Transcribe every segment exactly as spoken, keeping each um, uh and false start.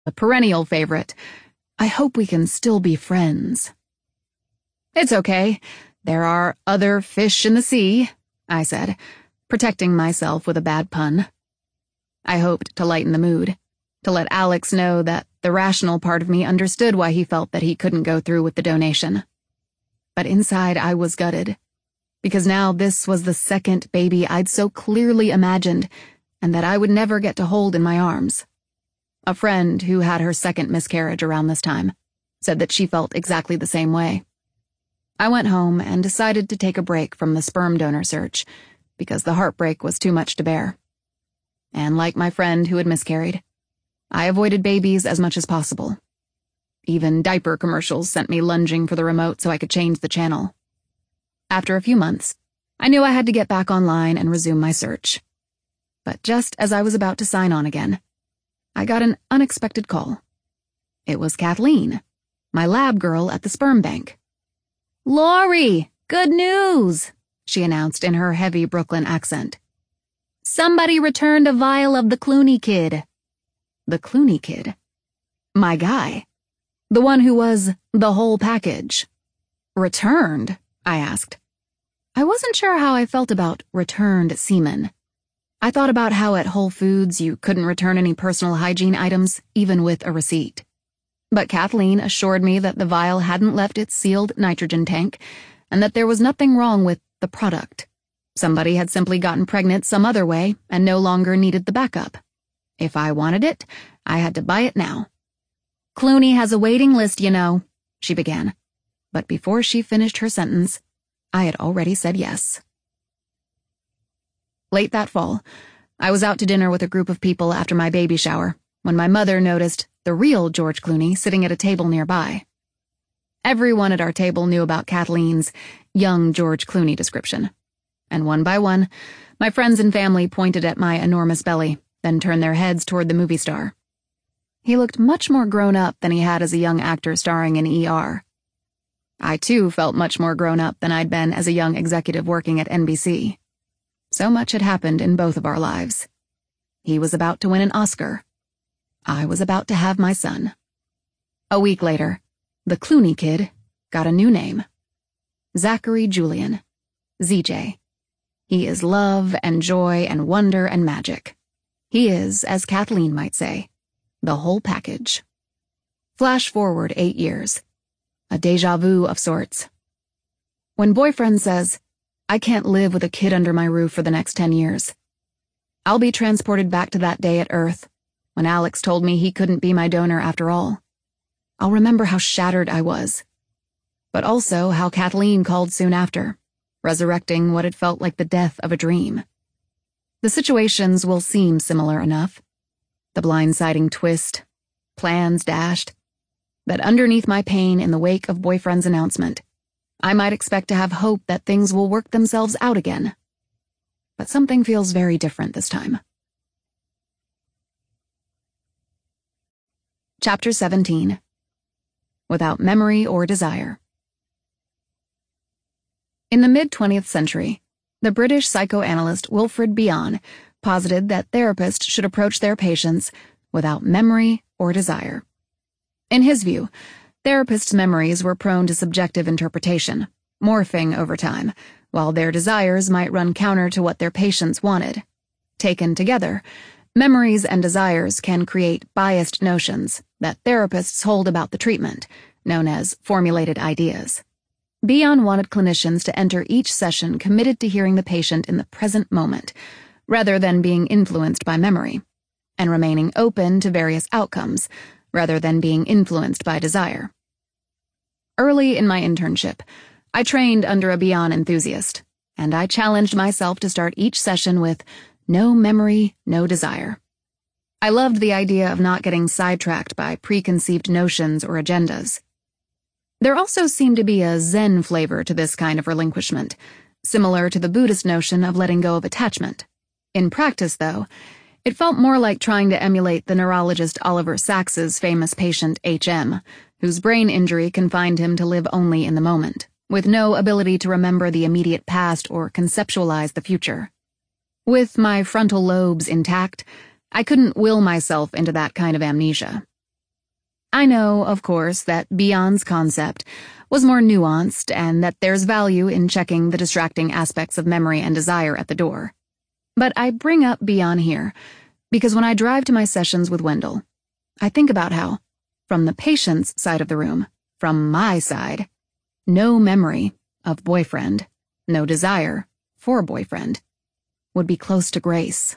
a perennial favorite. I hope we can still be friends. It's okay. There are other fish in the sea, I said, protecting myself with a bad pun. I hoped to lighten the mood, to let Alex know that the rational part of me understood why he felt that he couldn't go through with the donation. But inside I was gutted, because now this was the second baby I'd so clearly imagined and that I would never get to hold in my arms. A friend who had her second miscarriage around this time said that she felt exactly the same way. I went home and decided to take a break from the sperm donor search because the heartbreak was too much to bear. And like my friend who had miscarried, I avoided babies as much as possible. Even diaper commercials sent me lunging for the remote so I could change the channel. After a few months, I knew I had to get back online and resume my search. But just as I was about to sign on again, I got an unexpected call. It was Kathleen, my lab girl at the sperm bank. "Lori, good news," she announced in her heavy Brooklyn accent. "Somebody returned a vial of the Clooney kid." The Clooney kid? My guy. The one who was the whole package. Returned? I asked. I wasn't sure how I felt about returned semen. I thought about how at Whole Foods you couldn't return any personal hygiene items, even with a receipt. But Kathleen assured me that the vial hadn't left its sealed nitrogen tank, and that there was nothing wrong with the product. Somebody had simply gotten pregnant some other way and no longer needed the backup. If I wanted it, I had to buy it now. "Clooney has a waiting list, you know," she began. But before she finished her sentence, I had already said yes. Late that fall, I was out to dinner with a group of people after my baby shower when my mother noticed the real George Clooney sitting at a table nearby. Everyone at our table knew about Kathleen's young George Clooney description, and one by one, my friends and family pointed at my enormous belly, then turned their heads toward the movie star. He looked much more grown up than he had as a young actor starring in E R. I, too, felt much more grown up than I'd been as a young executive working at N B C. So much had happened in both of our lives. He was about to win an Oscar. I was about to have my son. A week later, the Clooney kid got a new name. Zachary Julian. Z J. He is love and joy and wonder and magic. He is, as Kathleen might say, the whole package. Flash forward eight years. A déjà vu of sorts. When boyfriend says, "I can't live with a kid under my roof for the next ten years," I'll be transported back to that day at Earth, when Alex told me he couldn't be my donor after all. I'll remember how shattered I was, but also how Kathleen called soon after, resurrecting what had felt like the death of a dream. The situations will seem similar enough. The blindsiding twist, plans dashed, that underneath my pain in the wake of boyfriend's announcement, I might expect to have hope that things will work themselves out again. But something feels very different this time. Chapter seventeen. Without Memory or Desire. In the mid-twentieth century, the British psychoanalyst Wilfred Bion posited that therapists should approach their patients without memory or desire. In his view, therapists' memories were prone to subjective interpretation, morphing over time, while their desires might run counter to what their patients wanted. Taken together, memories and desires can create biased notions that therapists hold about the treatment, known as formulated ideas. Bion wanted clinicians to enter each session committed to hearing the patient in the present moment, rather than being influenced by memory, and remaining open to various outcomes, rather than being influenced by desire. Early in my internship, I trained under a Bion enthusiast, and I challenged myself to start each session with no memory, no desire. I loved the idea of not getting sidetracked by preconceived notions or agendas. There also seemed to be a Zen flavor to this kind of relinquishment, similar to the Buddhist notion of letting go of attachment. In practice, though, it felt more like trying to emulate the neurologist Oliver Sacks's famous patient H M, whose brain injury confined him to live only in the moment, with no ability to remember the immediate past or conceptualize the future. With my frontal lobes intact, I couldn't will myself into that kind of amnesia. I know, of course, that Beyond's concept was more nuanced and that there's value in checking the distracting aspects of memory and desire at the door. But I bring up Beyond here because when I drive to my sessions with Wendell, I think about how, from the patient's side of the room, from my side, no memory of boyfriend, no desire for boyfriend, would be close to grace.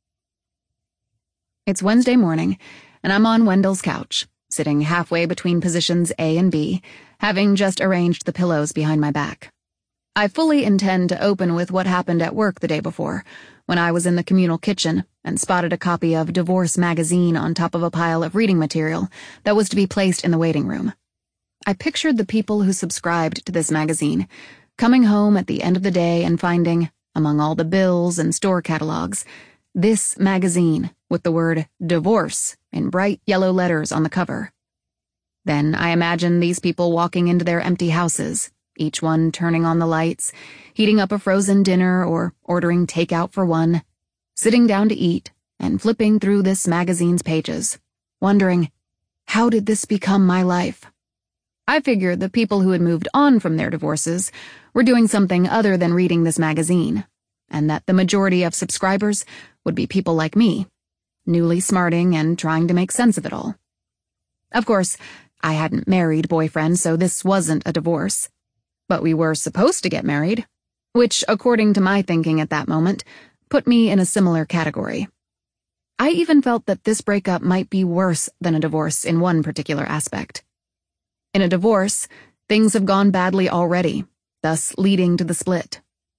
It's Wednesday morning, and I'm on Wendell's couch, sitting halfway between positions A and B, having just arranged the pillows behind my back. I fully intend to open with what happened at work the day before, when I was in the communal kitchen and spotted a copy of Divorce magazine on top of a pile of reading material that was to be placed in the waiting room. I pictured the people who subscribed to this magazine, coming home at the end of the day and finding, among all the bills and store catalogs, this magazine with the word divorce in bright yellow letters on the cover. Then I imagine these people walking into their empty houses, each one turning on the lights, heating up a frozen dinner or ordering takeout for one, sitting down to eat and flipping through this magazine's pages, wondering, how did this become my life? I figured the people who had moved on from their divorces were doing something other than reading this magazine, and that the majority of subscribers would be people like me, newly smarting and trying to make sense of it all. Of course, I hadn't married boyfriend, so this wasn't a divorce. But we were supposed to get married, which, according to my thinking at that moment, put me in a similar category. I even felt that this breakup might be worse than a divorce in one particular aspect. In a divorce, things have gone badly already, thus leading to the split.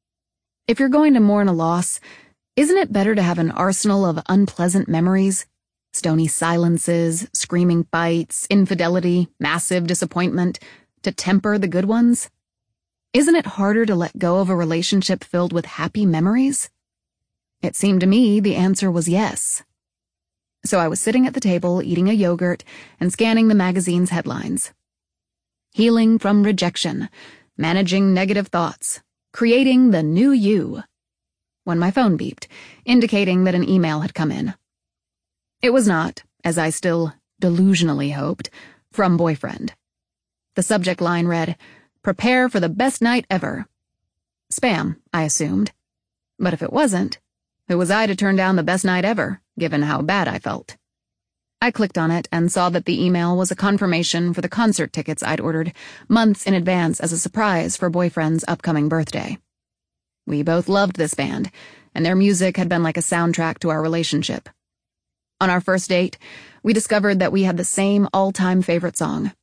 If you're going to mourn a loss, isn't it better to have an arsenal of unpleasant memories? Stony silences, screaming fights, infidelity, massive disappointment, to temper the good ones? Isn't it harder to let go of a relationship filled with happy memories? It seemed to me the answer was yes. So I was sitting at the table eating a yogurt and scanning the magazine's headlines. Healing from rejection, managing negative thoughts, creating the new you. When my phone beeped, indicating that an email had come in. It was not, as I still delusionally hoped, from boyfriend. The subject line read, "Prepare for the best night ever." Spam, I assumed. But if it wasn't, who was I to turn down the best night ever, given how bad I felt? I clicked on it and saw that the email was a confirmation for the concert tickets I'd ordered months in advance as a surprise for boyfriend's upcoming birthday. We both loved this band, and their music had been like a soundtrack to our relationship. On our first date, we discovered that we had the same all-time favorite song.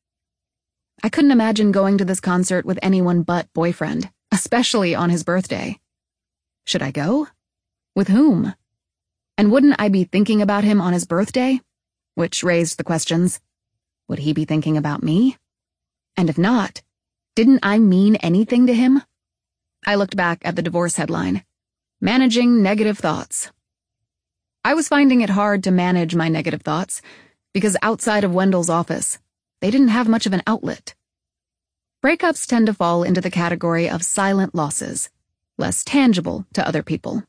I couldn't imagine going to this concert with anyone but boyfriend, especially on his birthday. Should I go? With whom? And wouldn't I be thinking about him on his birthday? Which raised the questions. Would he be thinking about me? And if not, didn't I mean anything to him? I looked back at the divorce headline. Managing negative thoughts. I was finding it hard to manage my negative thoughts because outside of Wendell's office, they didn't have much of an outlet. Breakups tend to fall into the category of silent losses, less tangible to other people.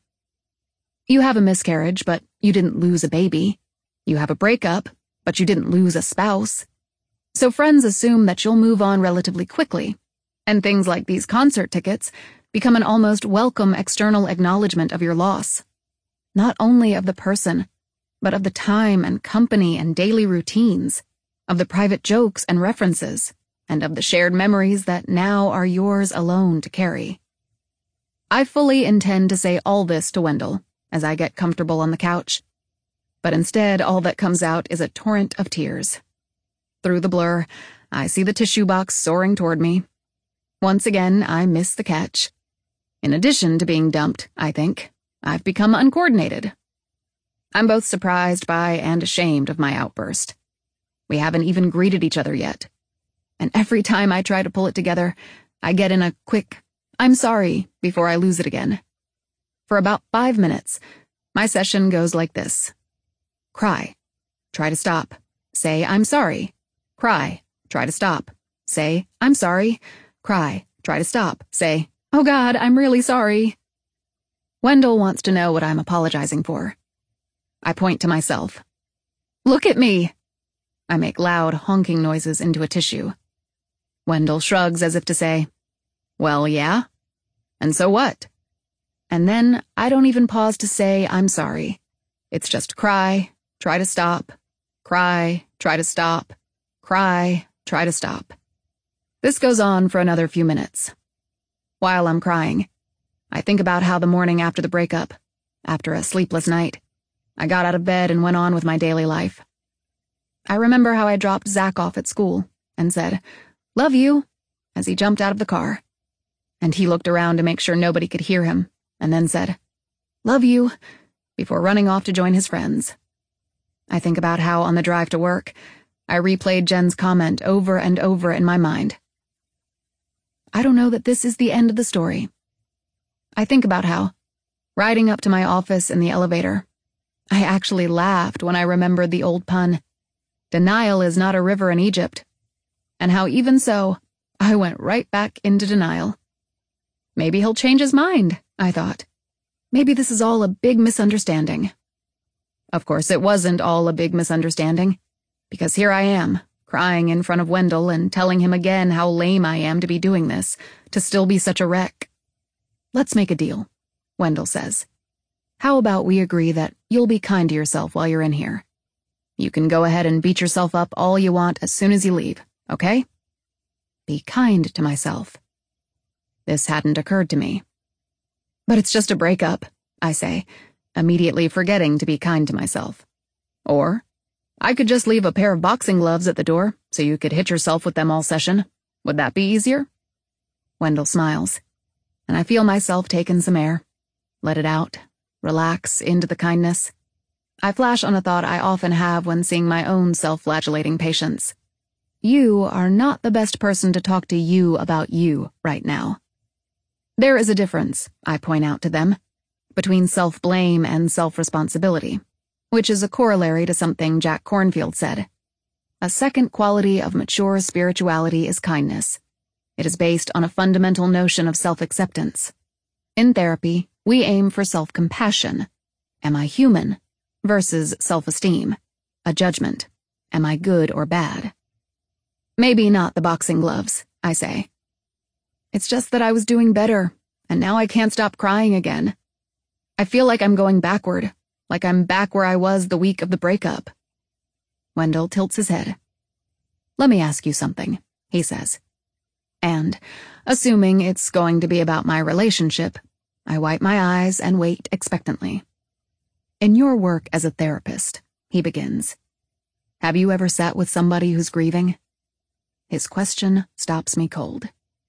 You have a miscarriage, but you didn't lose a baby. You have a breakup, but you didn't lose a spouse. So friends assume that you'll move on relatively quickly, and things like these concert tickets become an almost welcome external acknowledgement of your loss. Not only of the person, but of the time and company and daily routines, of the private jokes and references, and of the shared memories that now are yours alone to carry. I fully intend to say all this to Wendell as I get comfortable on the couch, but instead all that comes out is a torrent of tears. Through the blur, I see the tissue box soaring toward me. Once again, I miss the catch. In addition to being dumped, I think, I've become uncoordinated. I'm both surprised by and ashamed of my outburst. We haven't even greeted each other yet. And every time I try to pull it together, I get in a quick, "I'm sorry," before I lose it again. For about five minutes, my session goes like this. Cry. Try to stop. Say, "I'm sorry." Cry. Try to stop. Say, "I'm sorry." Cry. Try to stop. Say, "Oh God, I'm really sorry." Wendell wants to know what I'm apologizing for. I point to myself. Look at me. I make loud honking noises into a tissue. Wendell shrugs as if to say, "Well, yeah? And so what?" And then I don't even pause to say I'm sorry. It's just cry, try to stop, cry, try to stop, cry, try to stop. This goes on for another few minutes. While I'm crying, I think about how the morning after the breakup, after a sleepless night, I got out of bed and went on with my daily life. I remember how I dropped Zach off at school and said, "Love you," as he jumped out of the car. And he looked around to make sure nobody could hear him, and then said, "Love you," before running off to join his friends. I think about how on the drive to work, I replayed Jen's comment over and over in my mind. I don't know that this is the end of the story. I think about how, riding up to my office in the elevator, I actually laughed when I remembered the old pun, "Denial is not a river in Egypt," and how even so, I went right back into denial. Maybe he'll change his mind, I thought. Maybe this is all a big misunderstanding. Of course, it wasn't all a big misunderstanding, because here I am, crying in front of Wendell and telling him again how lame I am to be doing this, to still be such a wreck. "Let's make a deal," Wendell says. "How about we agree that you'll be kind to yourself while you're in here? You can go ahead and beat yourself up all you want as soon as you leave, okay?" Be kind to myself. This hadn't occurred to me. "But it's just a breakup," I say, immediately forgetting to be kind to myself. "Or, I could just leave a pair of boxing gloves at the door so you could hit yourself with them all session. Would that be easier?" Wendell smiles, and I feel myself take in some air, let it out, relax into the kindness. I flash on a thought I often have when seeing my own self-flagellating patients. You are not the best person to talk to you about you right now. There is a difference, I point out to them, between self-blame and self-responsibility, which is a corollary to something Jack Kornfield said. A second quality of mature spirituality is kindness. It is based on a fundamental notion of self-acceptance. In therapy, we aim for self-compassion. Am I human? Versus self-esteem. A judgment. Am I good or bad? Maybe not the boxing gloves, I say. It's just that I was doing better, and now I can't stop crying again. I feel like I'm going backward, like I'm back where I was the week of the breakup. Wendell tilts his head. "Let me ask you something," he says. And, assuming it's going to be about my relationship, I wipe my eyes and wait expectantly. "In your work as a therapist," he begins, "have you ever sat with somebody who's grieving?" His question stops me cold.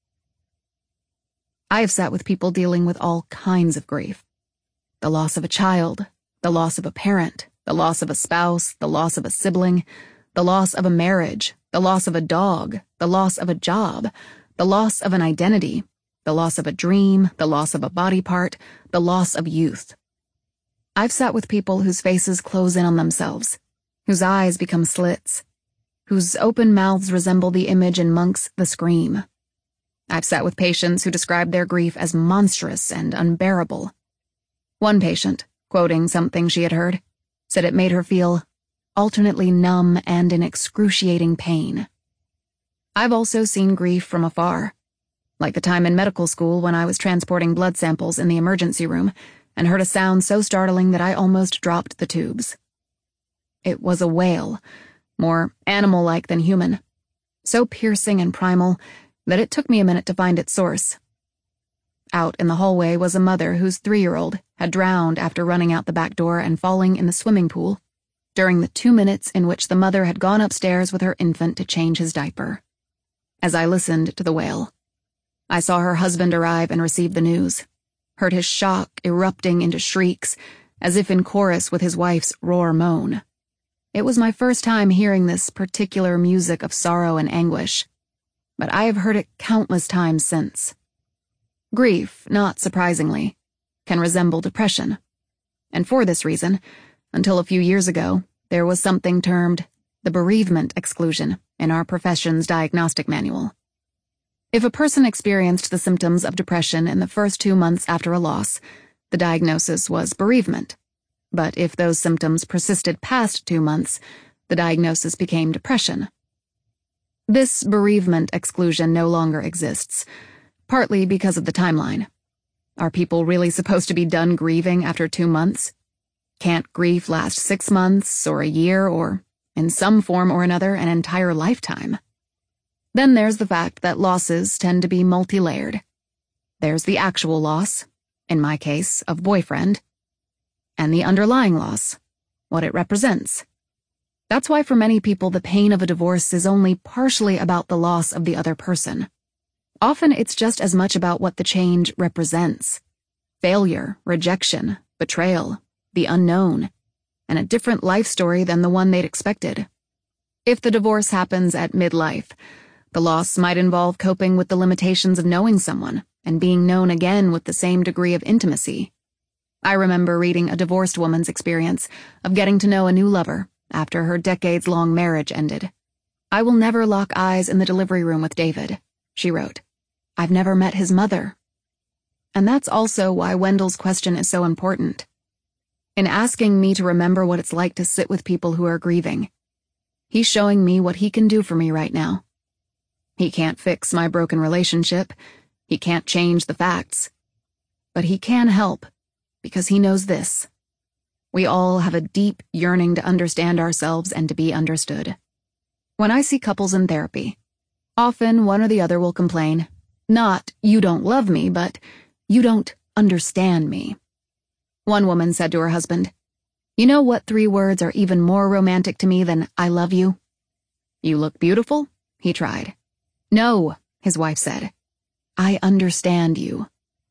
I have sat with people dealing with all kinds of grief. The loss of a child, the loss of a parent, the loss of a spouse, the loss of a sibling, the loss of a marriage, the loss of a dog, the loss of a job, the loss of an identity, the loss of a dream, the loss of a body part, the loss of youth. I've sat with people whose faces close in on themselves, whose eyes become slits, whose open mouths resemble the image in Monk's The Scream. I've sat with patients who described their grief as monstrous and unbearable. One patient, quoting something she had heard, said it made her feel alternately numb and in excruciating pain. I've also seen grief from afar, like the time in medical school when I was transporting blood samples in the emergency room and heard a sound so startling that I almost dropped the tubes. It was a wail, more animal-like than human, so piercing and primal that it took me a minute to find its source. Out in the hallway was a mother whose three-year-old had drowned after running out the back door and falling in the swimming pool during the two minutes in which the mother had gone upstairs with her infant to change his diaper. As I listened to the wail, I saw her husband arrive and receive the news, heard his shock erupting into shrieks, as if in chorus with his wife's roar moan. It was my first time hearing this particular music of sorrow and anguish, but I have heard it countless times since. Grief, not surprisingly, can resemble depression, and for this reason, until a few years ago, there was something termed the bereavement exclusion in our profession's diagnostic manual. If a person experienced the symptoms of depression in the first two months after a loss, the diagnosis was bereavement. But if those symptoms persisted past two months, The diagnosis became depression. This bereavement exclusion no longer exists, partly because of the timeline. Are people really supposed to be done grieving after two months? Can't grief last six months or a year or, in some form or another, an entire lifetime? Then there's the fact that losses tend to be multi-layered. There's the actual loss, in my case, of boyfriend, and the underlying loss, what it represents. That's why for many people the pain of a divorce is only partially about the loss of the other person. Often it's just as much about what the change represents. Failure, rejection, betrayal, the unknown, and a different life story than the one they'd expected. If the divorce happens at midlife, the loss might involve coping with the limitations of knowing someone and being known again with the same degree of intimacy. I remember reading a divorced woman's experience of getting to know a new lover after her decades-long marriage ended. "I will never lock eyes in the delivery room with David," she wrote. "I've never met his mother." And that's also why Wendell's question is so important. In asking me to remember what it's like to sit with people who are grieving, he's showing me what he can do for me right now. He can't fix my broken relationship. He can't change the facts. But he can help, because he knows this. We all have a deep yearning to understand ourselves and to be understood. When I see couples in therapy, often one or the other will complain, not, "You don't love me," but, "You don't understand me." One woman said to her husband, "You know what three words are even more romantic to me than 'I love you'?" "You look beautiful," he tried. "No," his wife said. "I understand you."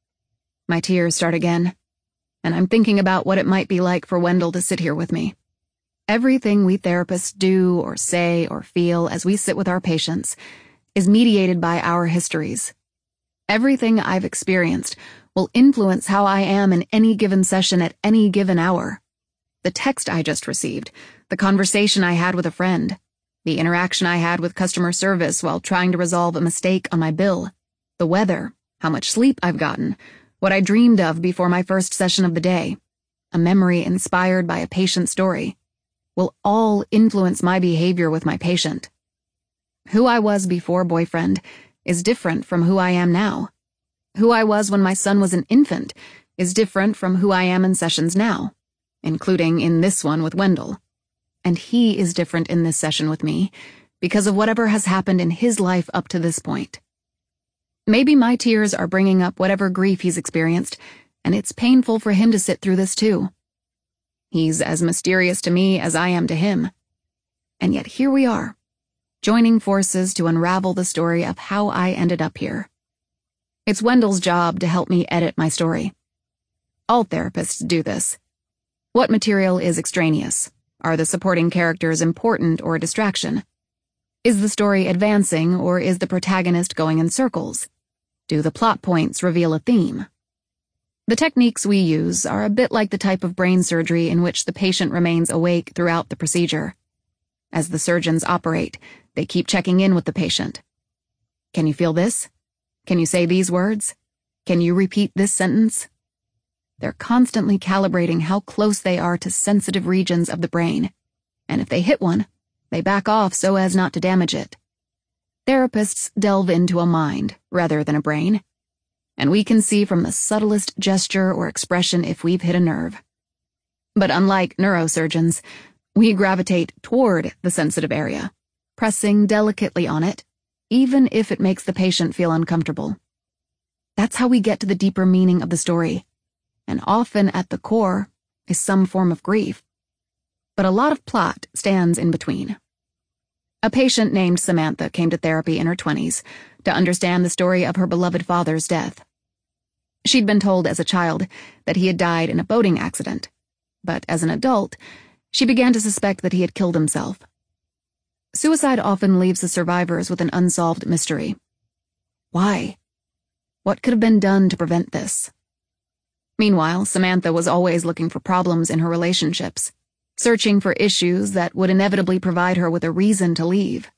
My tears start again, and I'm thinking about what it might be like for Wendell to sit here with me. Everything we therapists do or say or feel as we sit with our patients is mediated by our histories. Everything I've experienced will influence how I am in any given session at any given hour. The text I just received, the conversation I had with a friend, the interaction I had with customer service while trying to resolve a mistake on my bill, the weather, how much sleep I've gotten, what I dreamed of before my first session of the day, a memory inspired by a patient story, will all influence my behavior with my patient. Who I was before boyfriend is different from who I am now. Who I was when my son was an infant is different from who I am in sessions now, including in this one with Wendell. And he is different in this session with me because of whatever has happened in his life up to this point. Maybe my tears are bringing up whatever grief he's experienced, and it's painful for him to sit through this too. He's as mysterious to me as I am to him. And yet here we are, joining forces to unravel the story of how I ended up here. It's Wendell's job to help me edit my story. All therapists do this. What material is extraneous? Are the supporting characters important or a distraction? Is the story advancing or is the protagonist going in circles? Do the plot points reveal a theme? The techniques we use are a bit like the type of brain surgery in which the patient remains awake throughout the procedure. As the surgeons operate, they keep checking in with the patient. Can you feel this? Can you say these words? Can you repeat this sentence? They're constantly calibrating how close they are to sensitive regions of the brain, and if they hit one, they back off so as not to damage it. Therapists delve into a mind rather than a brain, and we can see from the subtlest gesture or expression if we've hit a nerve. But unlike neurosurgeons, we gravitate toward the sensitive area, pressing delicately on it, even if it makes the patient feel uncomfortable. That's how we get to the deeper meaning of the story, and often at the core is some form of grief. But a lot of plot stands in between. A patient named Samantha came to therapy in her twenties to understand the story of her beloved father's death. She'd been told as a child that he had died in a boating accident, but as an adult, she began to suspect that he had killed himself. Suicide often leaves the survivors with an unsolved mystery. Why? What could have been done to prevent this? Meanwhile, Samantha was always looking for problems in her relationships, searching for issues that would inevitably provide her with a reason to leave.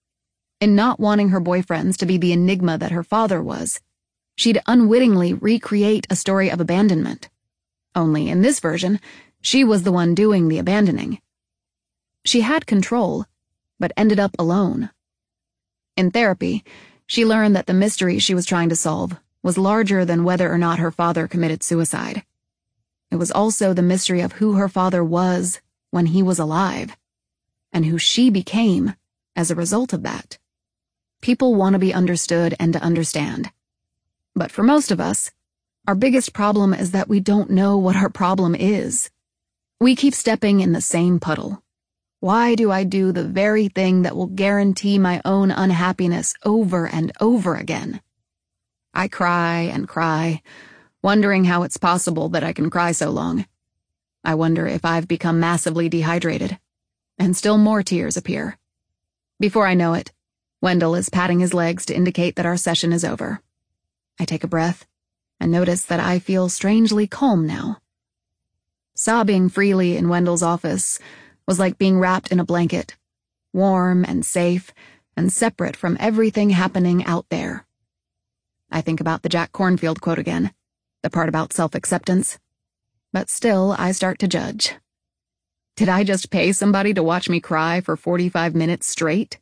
In not wanting her boyfriends to be the enigma that her father was, she'd unwittingly recreate a story of abandonment. Only in this version, she was the one doing the abandoning. She had control, but ended up alone. In therapy, she learned that the mystery she was trying to solve was larger than whether or not her father committed suicide. It was also the mystery of who her father was when he was alive, and who she became as a result of that. People want to be understood and to understand. But for most of us, our biggest problem is that we don't know what our problem is. We keep stepping in the same puddle. Why do I do the very thing that will guarantee my own unhappiness over and over again? I cry and cry, wondering how it's possible that I can cry so long. I wonder if I've become massively dehydrated, and still more tears appear. Before I know it, Wendell is patting his legs to indicate that our session is over. I take a breath and notice that I feel strangely calm now. Sobbing freely in Wendell's office was like being wrapped in a blanket, warm and safe and separate from everything happening out there. I think about the Jack Kornfield quote again, the part about self-acceptance. But still, I start to judge. Did I just pay somebody to watch me cry for forty-five minutes straight?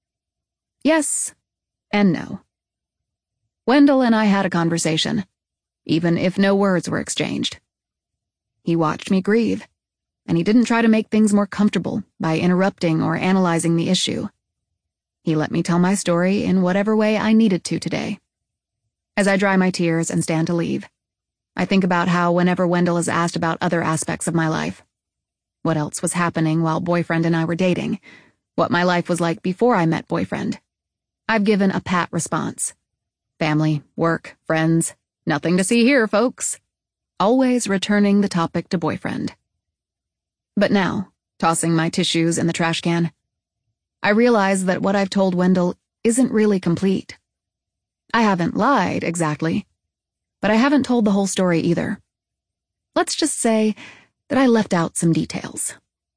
Yes and no. Wendell and I had a conversation, even if no words were exchanged. He watched me grieve, and he didn't try to make things more comfortable by interrupting or analyzing the issue. He let me tell my story in whatever way I needed to today. As I dry my tears and stand to leave, I think about how whenever Wendell is asked about other aspects of my life, what else was happening while Boyfriend and I were dating, what my life was like before I met Boyfriend, I've given a pat response. Family, work, friends, nothing to see here, folks. Always returning the topic to Boyfriend. But now, tossing my tissues in the trash can, I realize that what I've told Wendell isn't really complete. I haven't lied, exactly, but I haven't told the whole story either. Let's just say that I left out some details.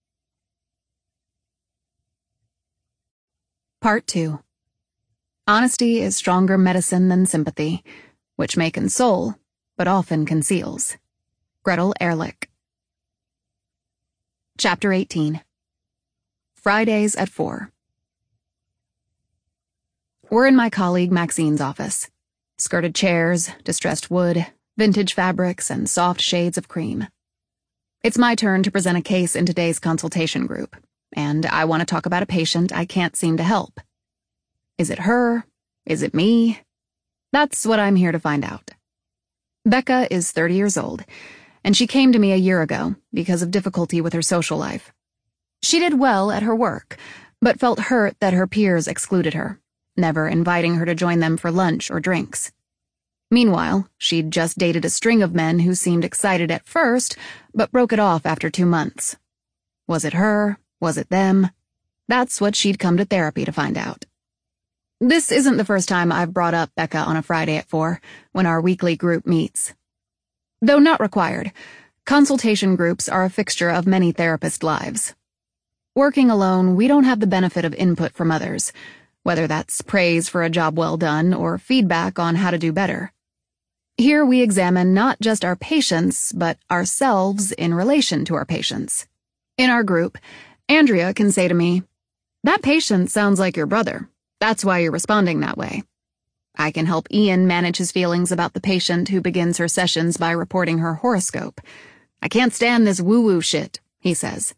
Part two. Honesty is stronger medicine than sympathy, which may console, but often conceals. Gretel Ehrlich. Chapter eighteen. Fridays at four. We're in my colleague Maxine's office. Skirted chairs, distressed wood, vintage fabrics, and soft shades of cream. It's my turn to present a case in today's consultation group, and I want to talk about a patient I can't seem to help. Is it her? Is it me? That's what I'm here to find out. Becca is thirty years old, and she came to me a year ago because of difficulty with her social life. She did well at her work, but felt hurt that her peers excluded her, never inviting her to join them for lunch or drinks. Meanwhile, she'd just dated a string of men who seemed excited at first, but broke it off after two months. Was it her? Was it them? That's what she'd come to therapy to find out. This isn't the first time I've brought up Becca on a Friday at four, when our weekly group meets. Though not required, consultation groups are a fixture of many therapist lives. Working alone, we don't have the benefit of input from others, whether that's praise for a job well done or feedback on how to do better. Here we examine not just our patients, but ourselves in relation to our patients. In our group, Andrea can say to me, "That patient sounds like your brother. That's why you're responding that way." I can help Ian manage his feelings about the patient who begins her sessions by reporting her horoscope. "I can't stand this woo-woo shit," he says.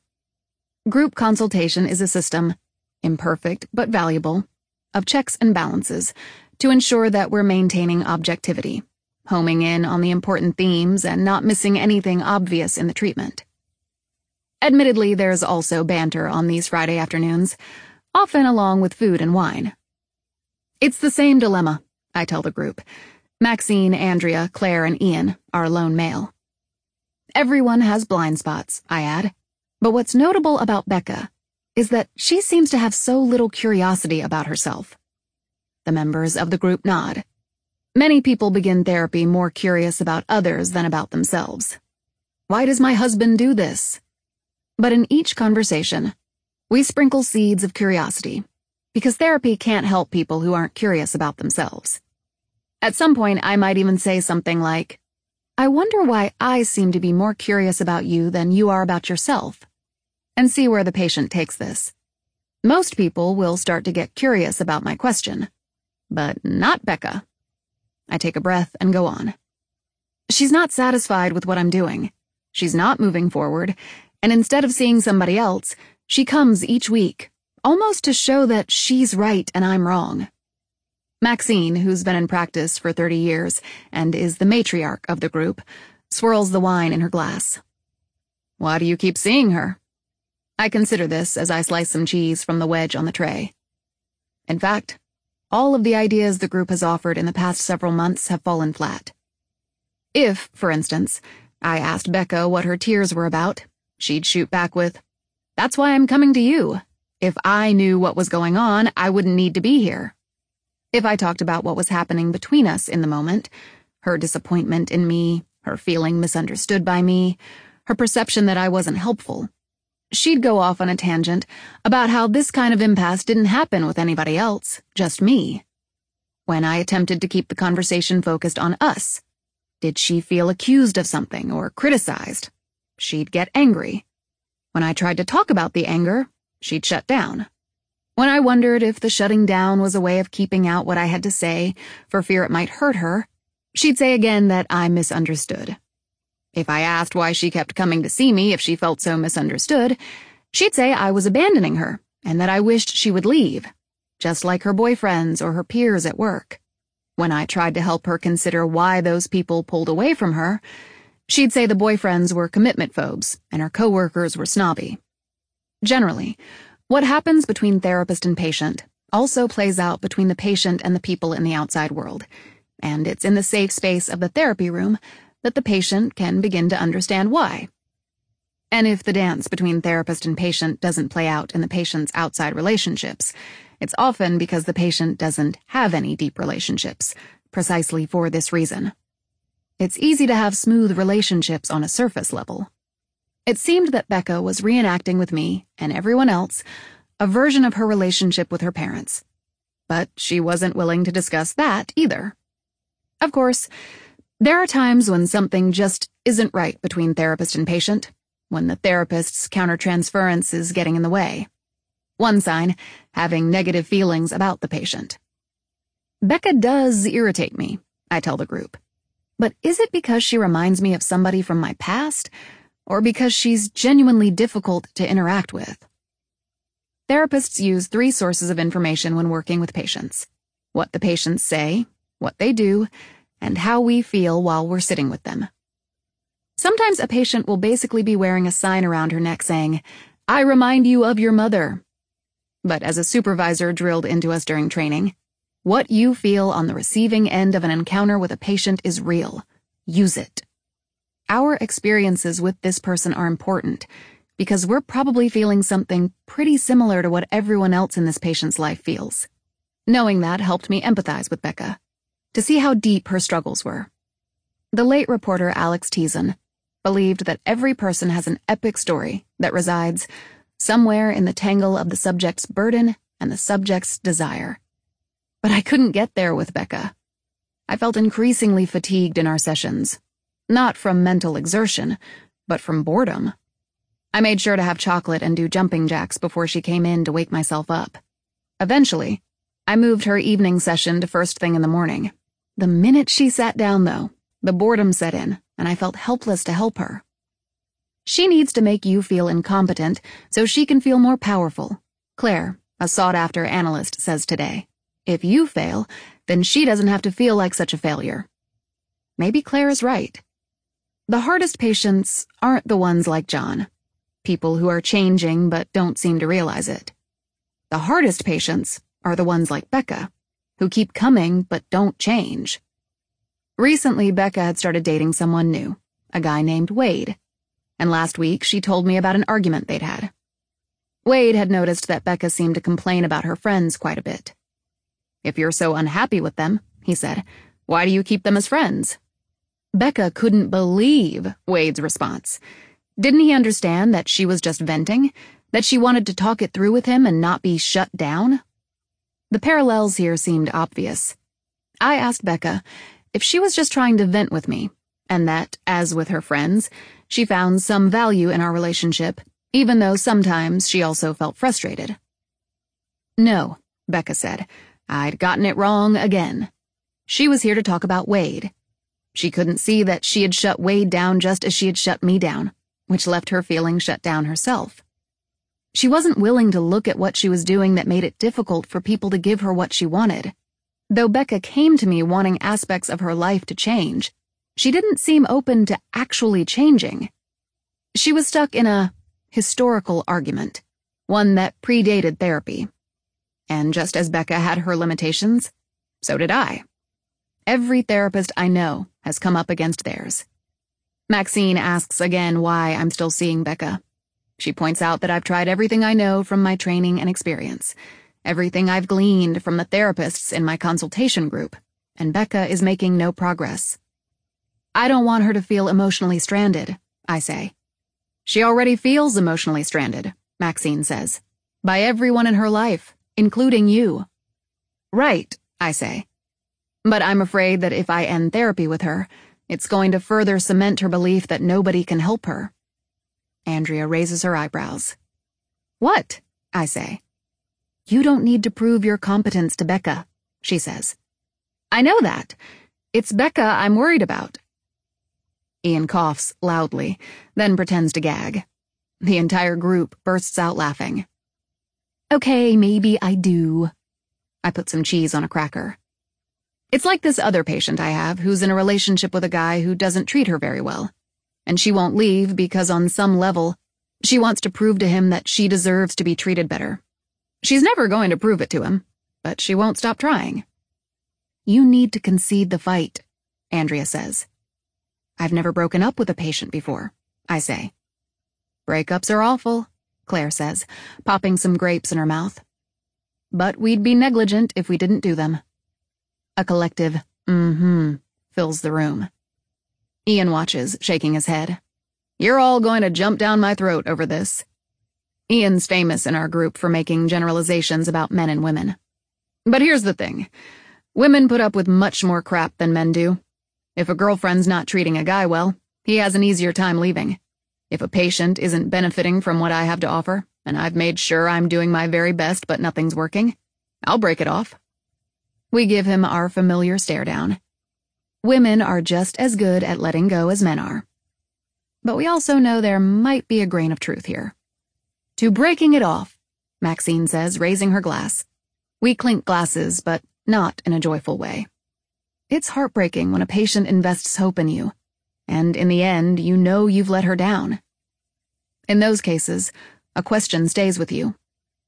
Group consultation is a system, imperfect but valuable, of checks and balances to ensure that we're maintaining objectivity, homing in on the important themes and not missing anything obvious in the treatment. Admittedly, there's also banter on these Friday afternoons, often along with food and wine. It's the same dilemma, I tell the group. Maxine, Andrea, Claire, and Ian are lone male. Everyone has blind spots, I add. But what's notable about Becca is that she seems to have so little curiosity about herself. The members of the group nod. Many people begin therapy more curious about others than about themselves. Why does my husband do this? But in each conversation, we sprinkle seeds of curiosity, because therapy can't help people who aren't curious about themselves. At some point, I might even say something like, "I wonder why I seem to be more curious about you than you are about yourself." and see where the patient takes this. Most people will start to get curious about my question, but not Becca. I take a breath and go on. She's not satisfied with what I'm doing. She's not moving forward, and instead of seeing somebody else, she comes each week, almost to show that she's right and I'm wrong. Maxine, who's been in practice for thirty years and is the matriarch of the group, swirls the wine in her glass. Why do you keep seeing her? I consider this as I slice some cheese from the wedge on the tray. In fact, all of the ideas the group has offered in the past several months have fallen flat. If, for instance, I asked Becca what her tears were about, she'd shoot back with, "That's why I'm coming to you. If I knew what was going on, I wouldn't need to be here." If I talked about what was happening between us in the moment, her disappointment in me, her feeling misunderstood by me, her perception that I wasn't helpful, she'd go off on a tangent about how this kind of impasse didn't happen with anybody else, just me. When I attempted to keep the conversation focused on us, did she feel accused of something or criticized? She'd get angry. When I tried to talk about the anger, she'd shut down. When I wondered if the shutting down was a way of keeping out what I had to say for fear it might hurt her, she'd say again that I misunderstood. If I asked why she kept coming to see me if she felt so misunderstood, she'd say I was abandoning her and that I wished she would leave, just like her boyfriends or her peers at work. When I tried to help her consider why those people pulled away from her, she'd say the boyfriends were commitment phobes and her coworkers were snobby. Generally, what happens between therapist and patient also plays out between the patient and the people in the outside world, and it's in the safe space of the therapy room that the patient can begin to understand why. And if the dance between therapist and patient doesn't play out in the patient's outside relationships, it's often because the patient doesn't have any deep relationships, precisely for this reason. It's easy to have smooth relationships on a surface level. It seemed that Becca was reenacting with me and everyone else a version of her relationship with her parents. But she wasn't willing to discuss that either. Of course, there are times when something just isn't right between therapist and patient, when the therapist's countertransference is getting in the way. One sign, having negative feelings about the patient. Becca does irritate me, I tell the group. But is it because she reminds me of somebody from my past, or because she's genuinely difficult to interact with? Therapists use three sources of information when working with patients: what the patients say, what they do, and how we feel while we're sitting with them. Sometimes a patient will basically be wearing a sign around her neck saying, "I remind you of your mother." But as a supervisor drilled into us during training, what you feel on the receiving end of an encounter with a patient is real. Use it. Our experiences with this person are important because we're probably feeling something pretty similar to what everyone else in this patient's life feels. Knowing that helped me empathize with Becca, to see how deep her struggles were. The late reporter Alex Teason believed that every person has an epic story that resides somewhere in the tangle of the subject's burden and the subject's desire. But I couldn't get there with Becca. I felt increasingly fatigued in our sessions, not from mental exertion, but from boredom. I made sure to have chocolate and do jumping jacks before she came in to wake myself up. Eventually, I moved her evening session to first thing in the morning. The minute she sat down, though, the boredom set in, and I felt helpless to help her. She needs to make you feel incompetent so she can feel more powerful, Claire, a sought-after analyst, says today. If you fail, then she doesn't have to feel like such a failure. Maybe Claire is right. The hardest patients aren't the ones like John, people who are changing but don't seem to realize it. The hardest patients are the ones like Becca, who keep coming but don't change. Recently, Becca had started dating someone new, a guy named Wade, and last week she told me about an argument they'd had. Wade had noticed that Becca seemed to complain about her friends quite a bit. "If you're so unhappy with them," he said, "why do you keep them as friends?" Becca couldn't believe Wade's response. Didn't he understand that she was just venting, that she wanted to talk it through with him and not be shut down? The parallels here seemed obvious. I asked Becca if she was just trying to vent with me, and that, as with her friends, she found some value in our relationship, even though sometimes she also felt frustrated. No, Becca said. I'd gotten it wrong again. She was here to talk about Wade. She couldn't see that she had shut Wade down just as she had shut me down, which left her feeling shut down herself. She wasn't willing to look at what she was doing that made it difficult for people to give her what she wanted. Though Becca came to me wanting aspects of her life to change, she didn't seem open to actually changing. She was stuck in a historical argument, one that predated therapy. And just as Becca had her limitations, so did I. Every therapist I know has come up against theirs. Maxine asks again why I'm still seeing Becca. She points out that I've tried everything I know from my training and experience, everything I've gleaned from the therapists in my consultation group, and Becca is making no progress. I don't want her to feel emotionally stranded, I say. She already feels emotionally stranded, Maxine says, by everyone in her life, including you. Right, I say. But I'm afraid that if I end therapy with her, it's going to further cement her belief that nobody can help her. Andrea raises her eyebrows. What? I say. You don't need to prove your competence to Becca, she says. I know that. It's Becca I'm worried about. Ian coughs loudly, then pretends to gag. The entire group bursts out laughing. Okay, maybe I do. I put some cheese on a cracker. It's like this other patient I have who's in a relationship with a guy who doesn't treat her very well. And she won't leave because on some level, she wants to prove to him that she deserves to be treated better. She's never going to prove it to him, but she won't stop trying. You need to concede the fight, Andrea says. I've never broken up with a patient before, I say. Breakups are awful, Claire says, popping some grapes in her mouth. But we'd be negligent if we didn't do them. A collective mm-hmm fills the room. Ian watches, shaking his head. You're all going to jump down my throat over this. Ian's famous in our group for making generalizations about men and women. But here's the thing. Women put up with much more crap than men do. If a girlfriend's not treating a guy well, he has an easier time leaving. If a patient isn't benefiting from what I have to offer, and I've made sure I'm doing my very best but nothing's working, I'll break it off. We give him our familiar stare down. Women are just as good at letting go as men are. But we also know there might be a grain of truth here. To breaking it off, Maxine says, raising her glass. We clink glasses, but not in a joyful way. It's heartbreaking when a patient invests hope in you, and in the end, you know you've let her down. In those cases, a question stays with you.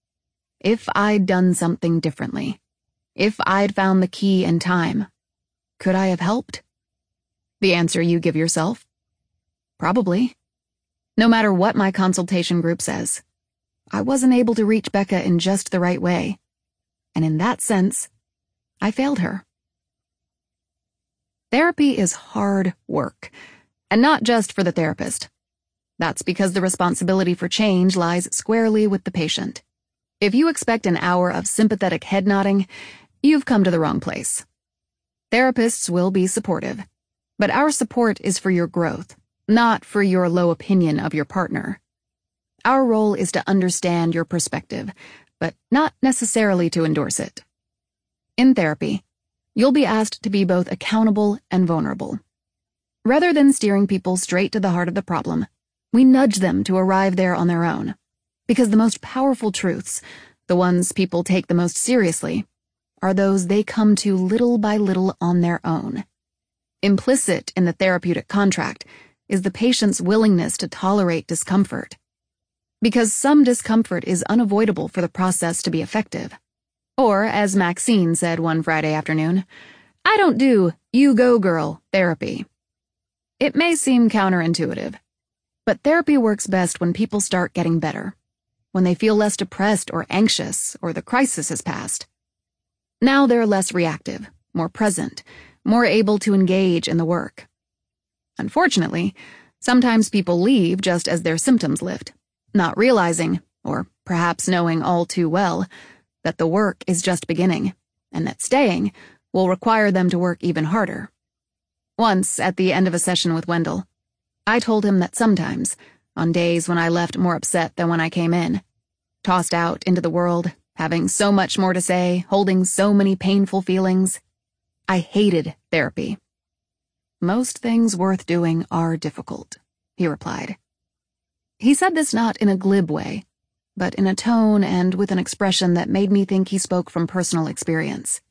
If I'd done something differently, if I'd found the key in time, could I have helped? The answer you give yourself? Probably. No matter what my consultation group says, I wasn't able to reach Becca in just the right way. And in that sense, I failed her. Therapy is hard work, and not just for the therapist. That's because the responsibility for change lies squarely with the patient. If you expect an hour of sympathetic head nodding, you've come to the wrong place. Therapists will be supportive, but our support is for your growth, not for your low opinion of your partner. Our role is to understand your perspective, but not necessarily to endorse it. In therapy, you'll be asked to be both accountable and vulnerable. Rather than steering people straight to the heart of the problem, we nudge them to arrive there on their own. Because the most powerful truths, the ones people take the most seriously, are those they come to little by little on their own. Implicit in the therapeutic contract is the patient's willingness to tolerate discomfort. Because some discomfort is unavoidable for the process to be effective. Or, as Maxine said one Friday afternoon, I don't do you go girl therapy. It may seem counterintuitive, but therapy works best when people start getting better, when they feel less depressed or anxious or the crisis has passed. Now they're less reactive, more present, more able to engage in the work. Unfortunately, sometimes people leave just as their symptoms lift, not realizing, or perhaps knowing all too well, that the work is just beginning, and that staying will require them to work even harder. Once, at the end of a session with Wendell, I told him that sometimes, on days when I left more upset than when I came in, tossed out into the world, having so much more to say, holding so many painful feelings. I hated therapy. Most things worth doing are difficult, he replied. He said this not in a glib way, but in a tone and with an expression that made me think he spoke from personal experience.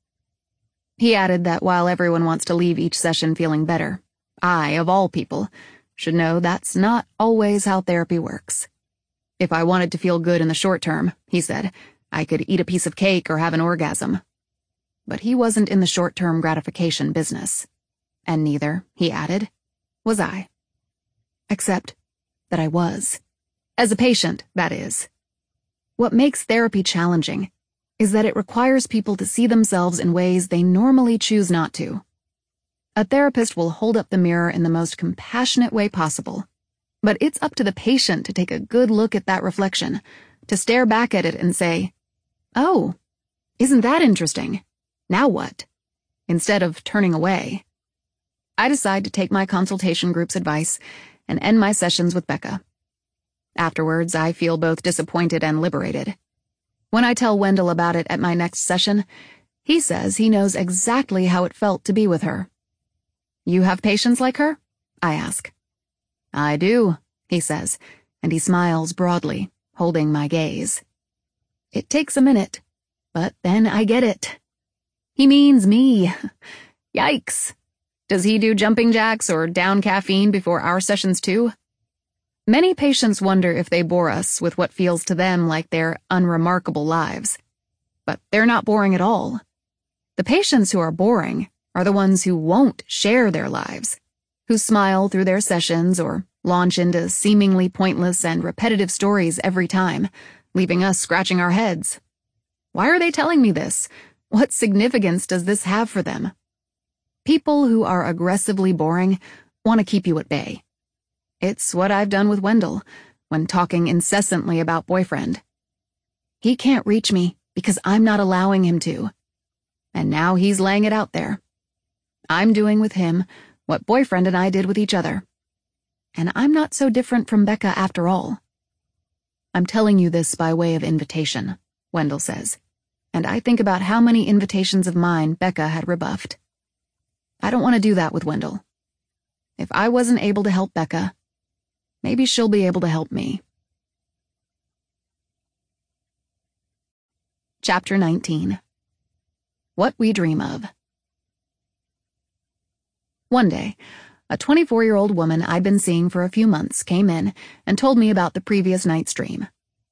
He added that while everyone wants to leave each session feeling better, I, of all people, should know that's not always how therapy works. If I wanted to feel good in the short term, he said, I could eat a piece of cake or have an orgasm. But he wasn't in the short-term gratification business. And neither, he added, was I. Except that I was. As a patient, that is. What makes therapy challenging is that it requires people to see themselves in ways they normally choose not to. A therapist will hold up the mirror in the most compassionate way possible, but it's up to the patient to take a good look at that reflection, to stare back at it and say, "Oh, isn't that interesting? Now what?" instead of turning away. I decide to take my consultation group's advice and end my sessions with Becca. Afterwards, I feel both disappointed and liberated. When I tell Wendell about it at my next session, he says he knows exactly how it felt to be with her. You have patients like her? I ask. I do, he says, and he smiles broadly, holding my gaze. It takes a minute, but then I get it. He means me. Yikes. Does he do jumping jacks or down caffeine before our sessions too? Many patients wonder if they bore us with what feels to them like their unremarkable lives. But they're not boring at all. The patients who are boring are the ones who won't share their lives, who smile through their sessions or launch into seemingly pointless and repetitive stories every time, leaving us scratching our heads. Why are they telling me this? What significance does this have for them? People who are aggressively boring want to keep you at bay. It's what I've done with Wendell when talking incessantly about boyfriend. He can't reach me because I'm not allowing him to. And now he's laying it out there. I'm doing with him what boyfriend and I did with each other. And I'm not so different from Becca after all. I'm telling you this by way of invitation, Wendell says, and I think about how many invitations of mine Becca had rebuffed. I don't want to do that with Wendell. If I wasn't able to help Becca, maybe she'll be able to help me. Chapter nineteen. What We Dream Of. One day, a twenty-four-year-old woman I'd been seeing for a few months came in and told me about the previous night's dream.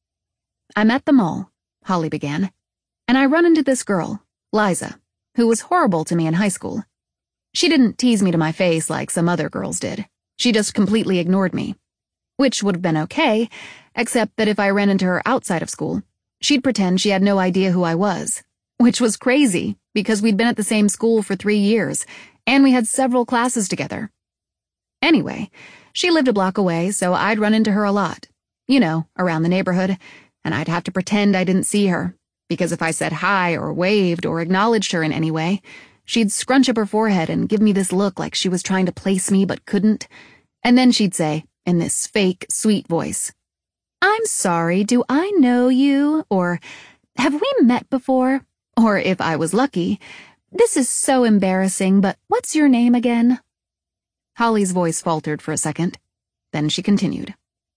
I'm at the mall, Holly began, and I run into this girl, Liza, who was horrible to me in high school. She didn't tease me to my face like some other girls did. She just completely ignored me. Which would have been okay, except that if I ran into her outside of school, she'd pretend she had no idea who I was. Which was crazy, because we'd been at the same school for three years, and we had several classes together. Anyway, she lived a block away, so I'd run into her a lot. You know, around the neighborhood, and I'd have to pretend I didn't see her, because if I said hi or waved or acknowledged her in any way, she'd scrunch up her forehead and give me this look like she was trying to place me but couldn't, and then she'd say, in this fake, sweet voice, "I'm sorry, do I know you?" Or, "Have we met before?" Or, if I was lucky, "This is so embarrassing, but what's your name again?" Holly's voice faltered for a second. Then she continued.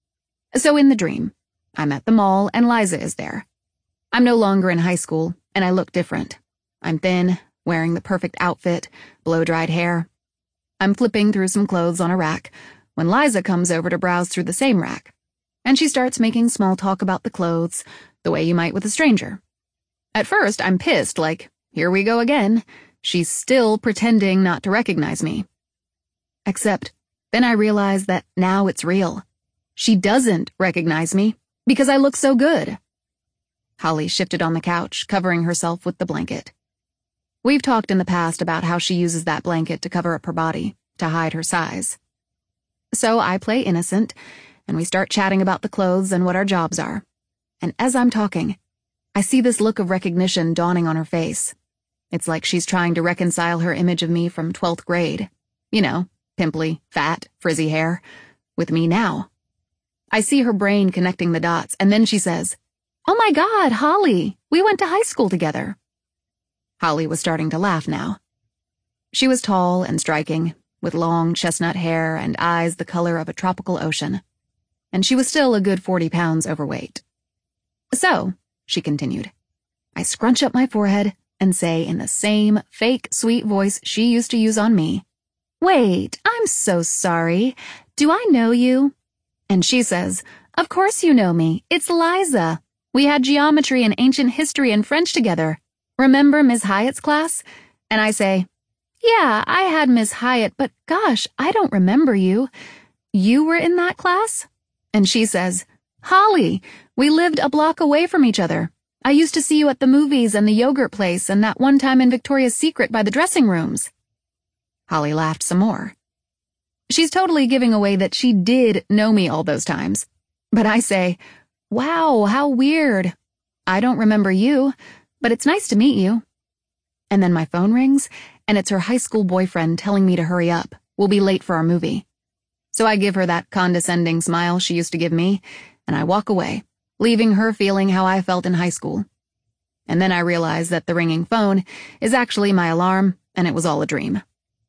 So in the dream, I'm at the mall and Liza is there. I'm no longer in high school, and I look different. I'm thin, wearing the perfect outfit, blow-dried hair. I'm flipping through some clothes on a rack when Liza comes over to browse through the same rack, and she starts making small talk about the clothes, the way you might with a stranger. At first, I'm pissed, like, here we go again. She's still pretending not to recognize me. Except, then I realize that now it's real. She doesn't recognize me because I look so good. Holly shifted on the couch, covering herself with the blanket. We've talked in the past about how she uses that blanket to cover up her body, to hide her size. So I play innocent, and we start chatting about the clothes and what our jobs are. And as I'm talking, I see this look of recognition dawning on her face. It's like she's trying to reconcile her image of me from twelfth grade. You know, pimply, fat, frizzy hair, with me now. I see her brain connecting the dots, and then she says, "Oh my God, Holly, we went to high school together." Holly was starting to laugh now. She was tall and striking, with long chestnut hair and eyes the color of a tropical ocean. And she was still a good forty pounds overweight. "So," she continued, I scrunch up my forehead and say in the same fake sweet voice she used to use on me, "Wait, I'm so sorry. Do I know you?" And she says, "Of course you know me. It's Liza. We had geometry and ancient history and French together. Remember Miss Hyatt's class?" And I say, "Yeah, I had Miss Hyatt, but gosh, I don't remember you. You were in that class?" And she says, "Holly, we lived a block away from each other. I used to see you at the movies and the yogurt place and that one time in Victoria's Secret by the dressing rooms." Holly laughed some more. She's totally giving away that she did know me all those times. But I say, "Wow, how weird. I don't remember you, but it's nice to meet you." And then my phone rings, and it's her high school boyfriend telling me to hurry up. We'll be late for our movie. So I give her that condescending smile she used to give me, and I walk away, leaving her feeling how I felt in high school. And then I realize that the ringing phone is actually my alarm, and it was all a dream.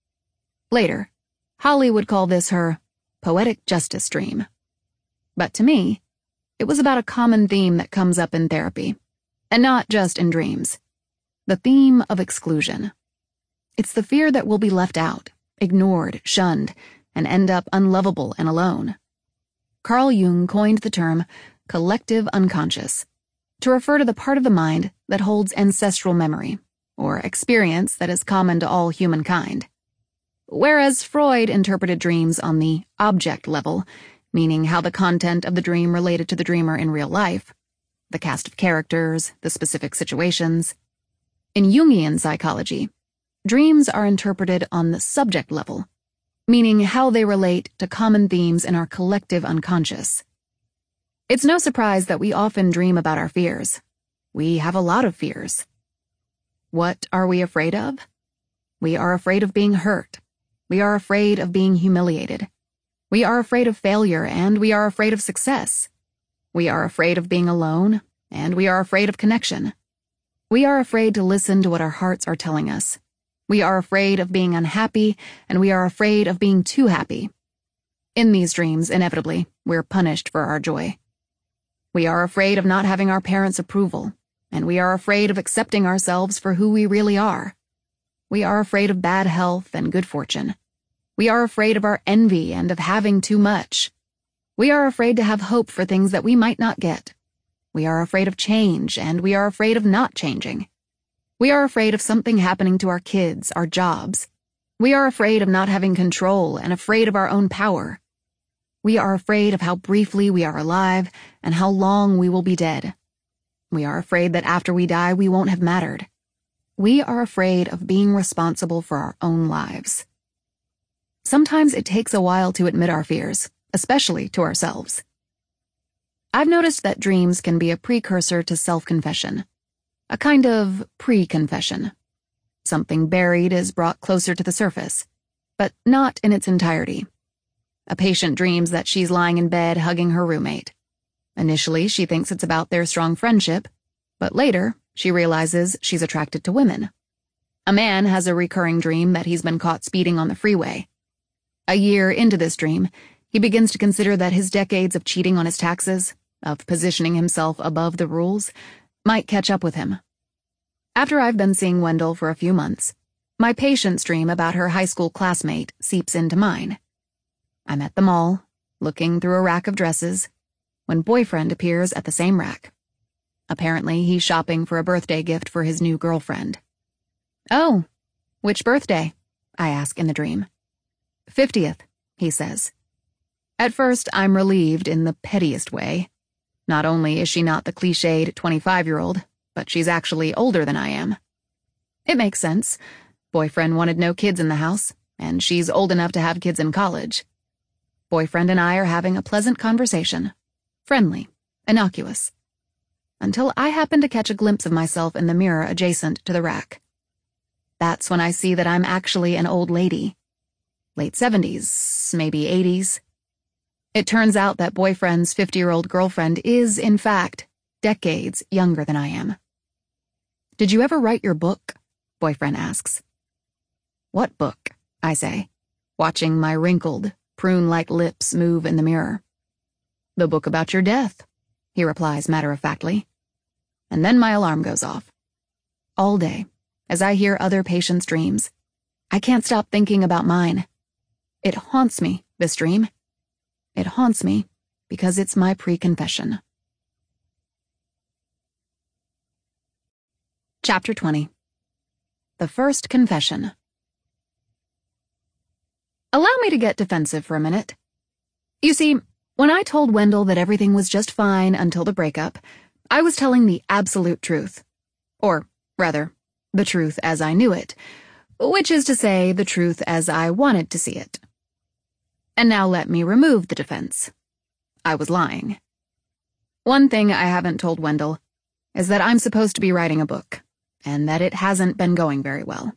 Later, Holly would call this her poetic justice dream. But to me, it was about a common theme that comes up in therapy, and not just in dreams. The theme of exclusion. It's the fear that we'll be left out, ignored, shunned, and end up unlovable and alone. Carl Jung coined the term collective unconscious to refer to the part of the mind that holds ancestral memory, or experience that is common to all humankind. Whereas Freud interpreted dreams on the object level, meaning how the content of the dream related to the dreamer in real life, the cast of characters, the specific situations. In Jungian psychology, dreams are interpreted on the subject level, meaning how they relate to common themes in our collective unconscious. It's no surprise that we often dream about our fears. We have a lot of fears. What are we afraid of? We are afraid of being hurt. We are afraid of being humiliated. We are afraid of failure, and we are afraid of success. We are afraid of being alone, and we are afraid of connection. We are afraid to listen to what our hearts are telling us. We are afraid of being unhappy, and we are afraid of being too happy. In these dreams, inevitably, we're punished for our joy. We are afraid of not having our parents' approval, and we are afraid of accepting ourselves for who we really are. We are afraid of bad health and good fortune. We are afraid of our envy and of having too much. We are afraid to have hope for things that we might not get. We are afraid of change, and we are afraid of not changing. We are afraid of something happening to our kids, our jobs. We are afraid of not having control and afraid of our own power. We are afraid of how briefly we are alive and how long we will be dead. We are afraid that after we die, we won't have mattered. We are afraid of being responsible for our own lives. Sometimes it takes a while to admit our fears, especially to ourselves. I've noticed that dreams can be a precursor to self-confession, a kind of pre-confession. Something buried is brought closer to the surface, but not in its entirety. A patient dreams that she's lying in bed hugging her roommate. Initially, she thinks it's about their strong friendship, but later, she realizes she's attracted to women. A man has a recurring dream that he's been caught speeding on the freeway. A year into this dream, he begins to consider that his decades of cheating on his taxes, of positioning himself above the rules, might catch up with him. After I've been seeing Wendell for a few months, my patient's dream about her high school classmate seeps into mine. I'm at the mall, looking through a rack of dresses, when boyfriend appears at the same rack. Apparently, he's shopping for a birthday gift for his new girlfriend. "Oh, which birthday?" I ask in the dream. fiftieth, he says. At first, I'm relieved in the pettiest way. Not only is she not the cliched twenty-five-year-old, but she's actually older than I am. It makes sense. Boyfriend wanted no kids in the house, and she's old enough to have kids in college. Boyfriend and I are having a pleasant conversation. Friendly, innocuous. Until I happen to catch a glimpse of myself in the mirror adjacent to the rack. That's when I see that I'm actually an old lady. Late seventies, maybe eighties. It turns out that boyfriend's fifty-year-old girlfriend is, in fact, decades younger than I am. "Did you ever write your book?" boyfriend asks. "What book?" I say, watching my wrinkled, prune-like lips move in the mirror. "The book about your death," he replies matter-of-factly. And then my alarm goes off. All day, as I hear other patients' dreams, I can't stop thinking about mine. It haunts me, this dream. It haunts me because it's my pre-confession. Chapter twenty. The First Confession. Allow me to get defensive for a minute. You see, when I told Wendell that everything was just fine until the breakup, I was telling the absolute truth. Or, rather, the truth as I knew it, which is to say, the truth as I wanted to see it. And now let me remove the defense. I was lying. One thing I haven't told Wendell is that I'm supposed to be writing a book, and that it hasn't been going very well.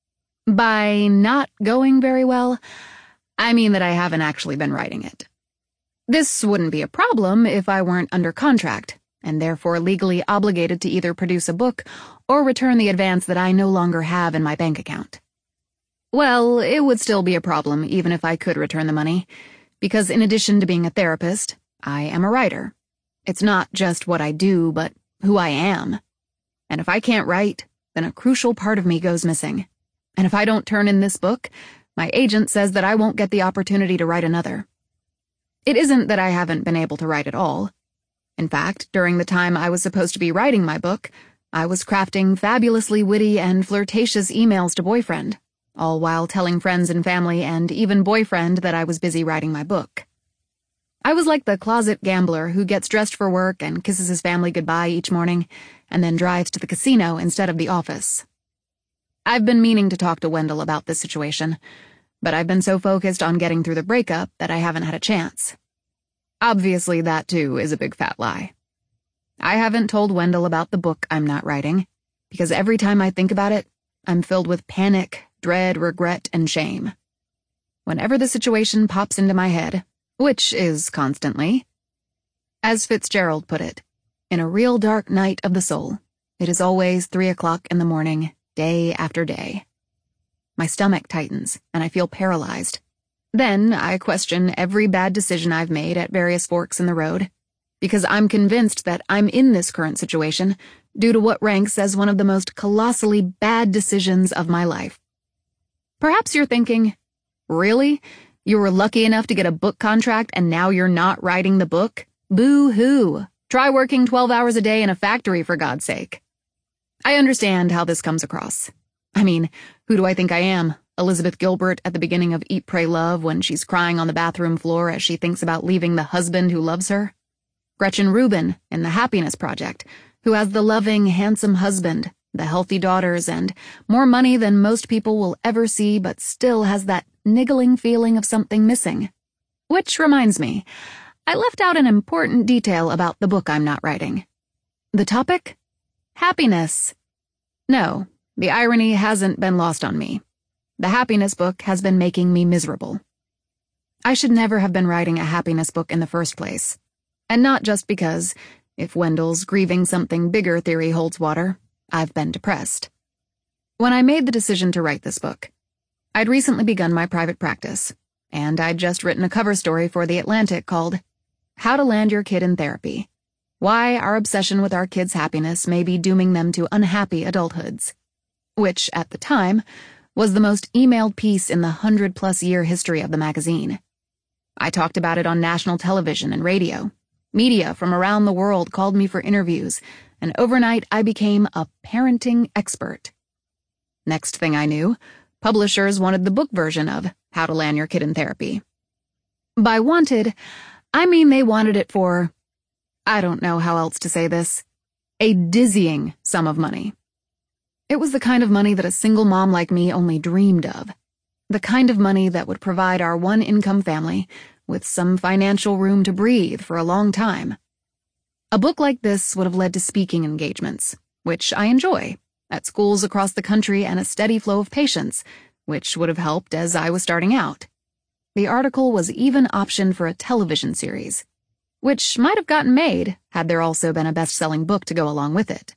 By not going very well, I mean that I haven't actually been writing it. This wouldn't be a problem if I weren't under contract, and therefore legally obligated to either produce a book or return the advance that I no longer have in my bank account. Well, it would still be a problem even if I could return the money, because in addition to being a therapist, I am a writer. It's not just what I do, but who I am. And if I can't write, then a crucial part of me goes missing. And if I don't turn in this book, my agent says that I won't get the opportunity to write another. It isn't that I haven't been able to write at all. In fact, during the time I was supposed to be writing my book, I was crafting fabulously witty and flirtatious emails to boyfriend, all while telling friends and family and even boyfriend that I was busy writing my book. I was like the closet gambler who gets dressed for work and kisses his family goodbye each morning, and then drives to the casino instead of the office. I've been meaning to talk to Wendell about this situation, but I've been so focused on getting through the breakup that I haven't had a chance. Obviously, that too is a big fat lie. I haven't told Wendell about the book I'm not writing, because every time I think about it, I'm filled with panic, dread, regret, and shame. Whenever the situation pops into my head, which is constantly, as Fitzgerald put it, in a real dark night of the soul, it is always three o'clock in the morning, day after day. My stomach tightens, and I feel paralyzed. Then I question every bad decision I've made at various forks in the road, because I'm convinced that I'm in this current situation due to what ranks as one of the most colossally bad decisions of my life. Perhaps you're thinking, really? You were lucky enough to get a book contract and now you're not writing the book? Boo-hoo. Try working twelve hours a day in a factory, for God's sake. I understand how this comes across. I mean, who do I think I am? Elizabeth Gilbert at the beginning of Eat, Pray, Love when she's crying on the bathroom floor as she thinks about leaving the husband who loves her? Gretchen Rubin in The Happiness Project, who has the loving, handsome husband, the healthy daughters, and more money than most people will ever see but still has that niggling feeling of something missing. Which reminds me, I left out an important detail about the book I'm not writing. The topic? Happiness. No, the irony hasn't been lost on me. The happiness book has been making me miserable. I should never have been writing a happiness book in the first place. And not just because, if Wendell's grieving something bigger theory holds water, I've been depressed. When I made the decision to write this book, I'd recently begun my private practice, and I'd just written a cover story for The Atlantic called How to Land Your Kid in Therapy: Why Our Obsession with Our Kids' Happiness May Be Dooming Them to Unhappy Adulthoods, which, at the time, was the most emailed piece in the hundred-plus-year history of the magazine. I talked about it on national television and radio. Media from around the world called me for interviews, and overnight I became a parenting expert. Next thing I knew, publishers wanted the book version of How to Land Your Kid in Therapy. By wanted, I mean they wanted it for, I don't know how else to say this, a dizzying sum of money. It was the kind of money that a single mom like me only dreamed of. The kind of money that would provide our one-income family with some financial room to breathe for a long time. A book like this would have led to speaking engagements, which I enjoy, at schools across the country, and a steady flow of patients, which would have helped as I was starting out. The article was even optioned for a television series, which might have gotten made had there also been a best-selling book to go along with it.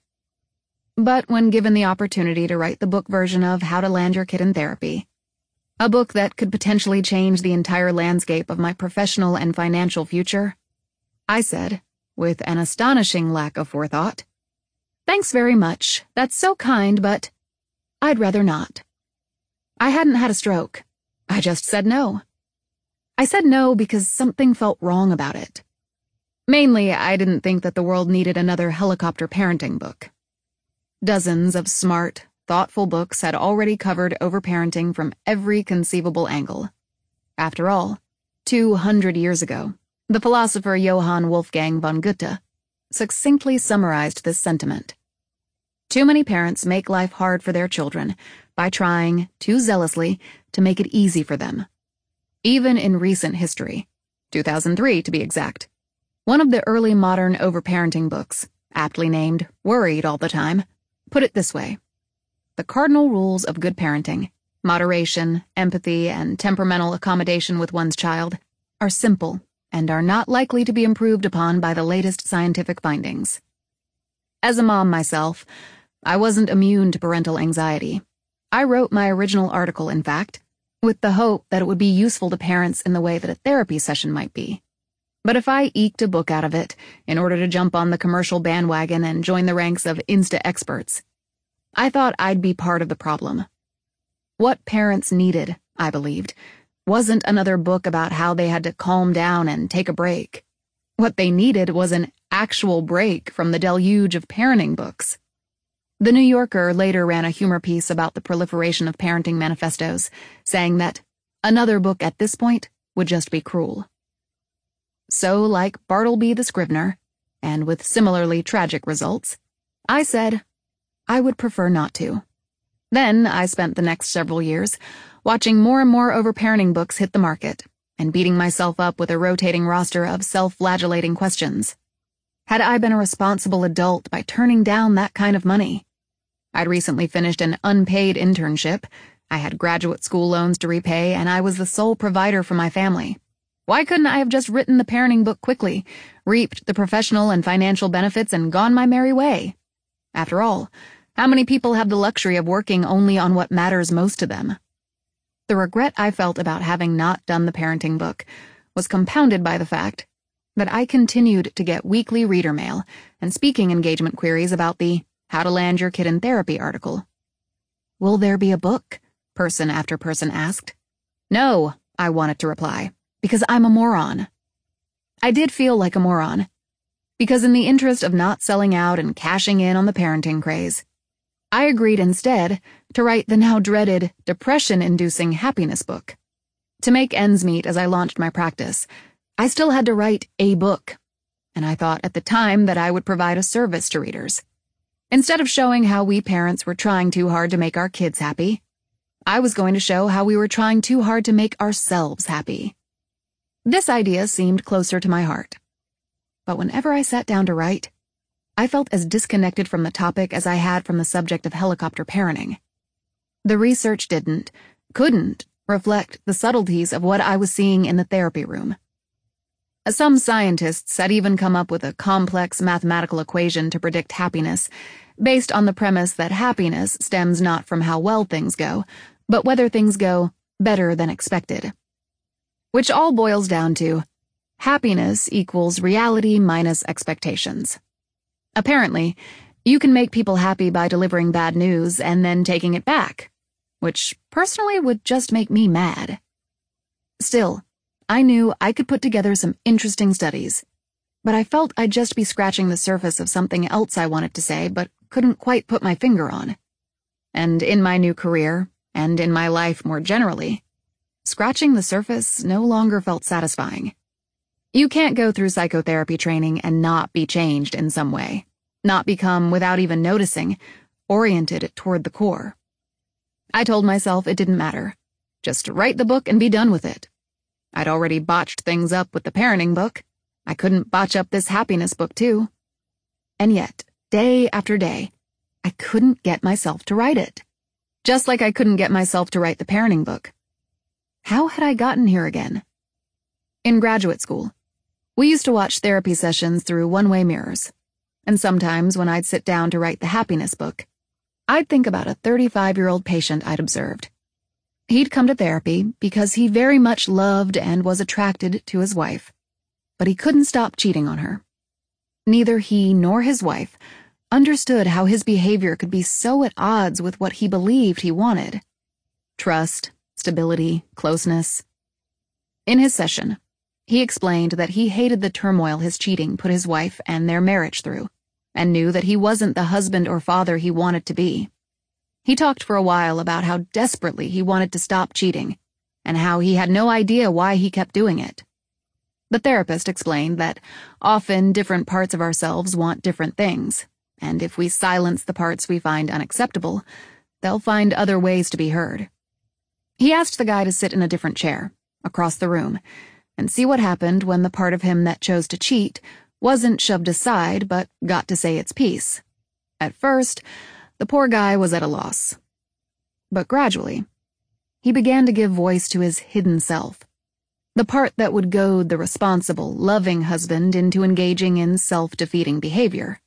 But when given the opportunity to write the book version of How to Land Your Kid in Therapy, a book that could potentially change the entire landscape of my professional and financial future, I said, with an astonishing lack of forethought, "Thanks very much. That's so kind, but I'd rather not." I hadn't had a stroke. I just said no. I said no because something felt wrong about it. Mainly, I didn't think that the world needed another helicopter parenting book. Dozens of smart, thoughtful books had already covered overparenting from every conceivable angle. After all, two hundred years ago, the philosopher Johann Wolfgang von Goethe succinctly summarized this sentiment. Too many parents make life hard for their children by trying, too zealously, to make it easy for them. Even in recent history, two thousand three to be exact, one of the early modern overparenting books, aptly named Worried All the Time, put it this way: the cardinal rules of good parenting, moderation, empathy, and temperamental accommodation with one's child, are simple and are not likely to be improved upon by the latest scientific findings. As a mom myself, I wasn't immune to parental anxiety. I wrote my original article, in fact, with the hope that it would be useful to parents in the way that a therapy session might be. But if I eked a book out of it in order to jump on the commercial bandwagon and join the ranks of Insta-experts, I thought I'd be part of the problem. What parents needed, I believed, wasn't another book about how they had to calm down and take a break. What they needed was an actual break from the deluge of parenting books. The New Yorker later ran a humor piece about the proliferation of parenting manifestos, saying that another book at this point would just be cruel. So, like Bartleby the Scrivener, and with similarly tragic results, I said I would prefer not to. Then I spent the next several years watching more and more overparenting books hit the market and beating myself up with a rotating roster of self-flagellating questions. Had I been a responsible adult by turning down that kind of money? I'd recently finished an unpaid internship, I had graduate school loans to repay, and I was the sole provider for my family. Why couldn't I have just written the parenting book quickly, reaped the professional and financial benefits, and gone my merry way? After all, how many people have the luxury of working only on what matters most to them? The regret I felt about having not done the parenting book was compounded by the fact that I continued to get weekly reader mail and speaking engagement queries about the How to Land Your Kid in Therapy article. "Will there be a book?" person after person asked. "No," I wanted to reply, "because I'm a moron." I did feel like a moron, because in the interest of not selling out and cashing in on the parenting craze, I agreed instead to write the now dreaded, depression-inducing happiness book. To make ends meet as I launched my practice, I still had to write a book, and I thought at the time that I would provide a service to readers. Instead of showing how we parents were trying too hard to make our kids happy, I was going to show how we were trying too hard to make ourselves happy. This idea seemed closer to my heart. But whenever I sat down to write, I felt as disconnected from the topic as I had from the subject of helicopter parenting. The research didn't, couldn't, reflect the subtleties of what I was seeing in the therapy room. Some scientists had even come up with a complex mathematical equation to predict happiness, based on the premise that happiness stems not from how well things go, but whether things go better than expected. Which all boils down to happiness equals reality minus expectations. Apparently, you can make people happy by delivering bad news and then taking it back, which personally would just make me mad. Still, I knew I could put together some interesting studies, but I felt I'd just be scratching the surface of something else I wanted to say but couldn't quite put my finger on. And in my new career, and in my life more generally, scratching the surface no longer felt satisfying. You can't go through psychotherapy training and not be changed in some way, not become, without even noticing, oriented toward the core. I told myself it didn't matter. Just write the book and be done with it. I'd already botched things up with the parenting book. I couldn't botch up this happiness book, too. And yet, day after day, I couldn't get myself to write it. Just like I couldn't get myself to write the parenting book. How had I gotten here again? In graduate school, we used to watch therapy sessions through one-way mirrors, and sometimes when I'd sit down to write the happiness book, I'd think about a thirty-five-year-old patient I'd observed. He'd come to therapy because he very much loved and was attracted to his wife, but he couldn't stop cheating on her. Neither he nor his wife understood how his behavior could be so at odds with what he believed he wanted. Trust, stability, closeness. In his session, he explained that he hated the turmoil his cheating put his wife and their marriage through, and knew that he wasn't the husband or father he wanted to be. He talked for a while about how desperately he wanted to stop cheating, and how he had no idea why he kept doing it. The therapist explained that often different parts of ourselves want different things, and if we silence the parts we find unacceptable, they'll find other ways to be heard. He asked the guy to sit in a different chair, across the room, and see what happened when the part of him that chose to cheat wasn't shoved aside but got to say its piece. At first, the poor guy was at a loss. But gradually, he began to give voice to his hidden self, the part that would goad the responsible, loving husband into engaging in self-defeating behavior.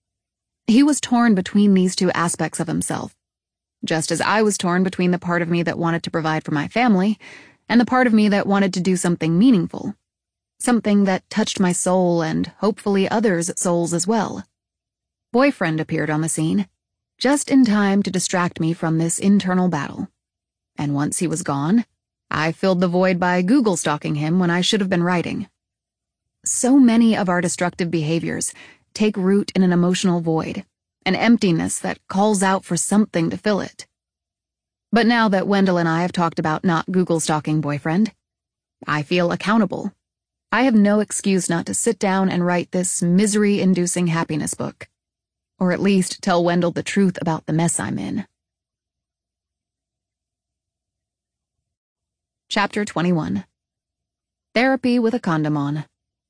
He was torn between these two aspects of himself, just as I was torn between the part of me that wanted to provide for my family and the part of me that wanted to do something meaningful, something that touched my soul and hopefully others' souls as well. Boyfriend appeared on the scene, just in time to distract me from this internal battle. And once he was gone, I filled the void by Google stalking him when I should have been writing. So many of our destructive behaviors take root in an emotional void, an emptiness that calls out for something to fill it. But now that Wendell and I have talked about not Google stalking Boyfriend, I feel accountable. I have no excuse not to sit down and write this misery-inducing happiness book, or at least tell Wendell the truth about the mess I'm in. Chapter twenty-one. Therapy with a Condom On.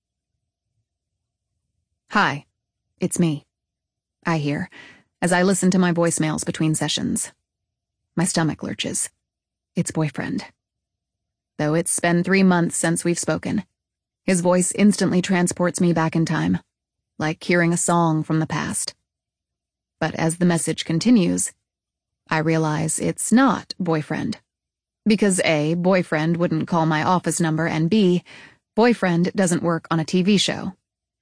Hi, it's me, I hear, as I listen to my voicemails between sessions. My stomach lurches. It's Boyfriend. Though it's been three months since we've spoken, his voice instantly transports me back in time, like hearing a song from the past. But as the message continues, I realize it's not Boyfriend. Because A, Boyfriend wouldn't call my office number, and B, Boyfriend doesn't work on a T V show.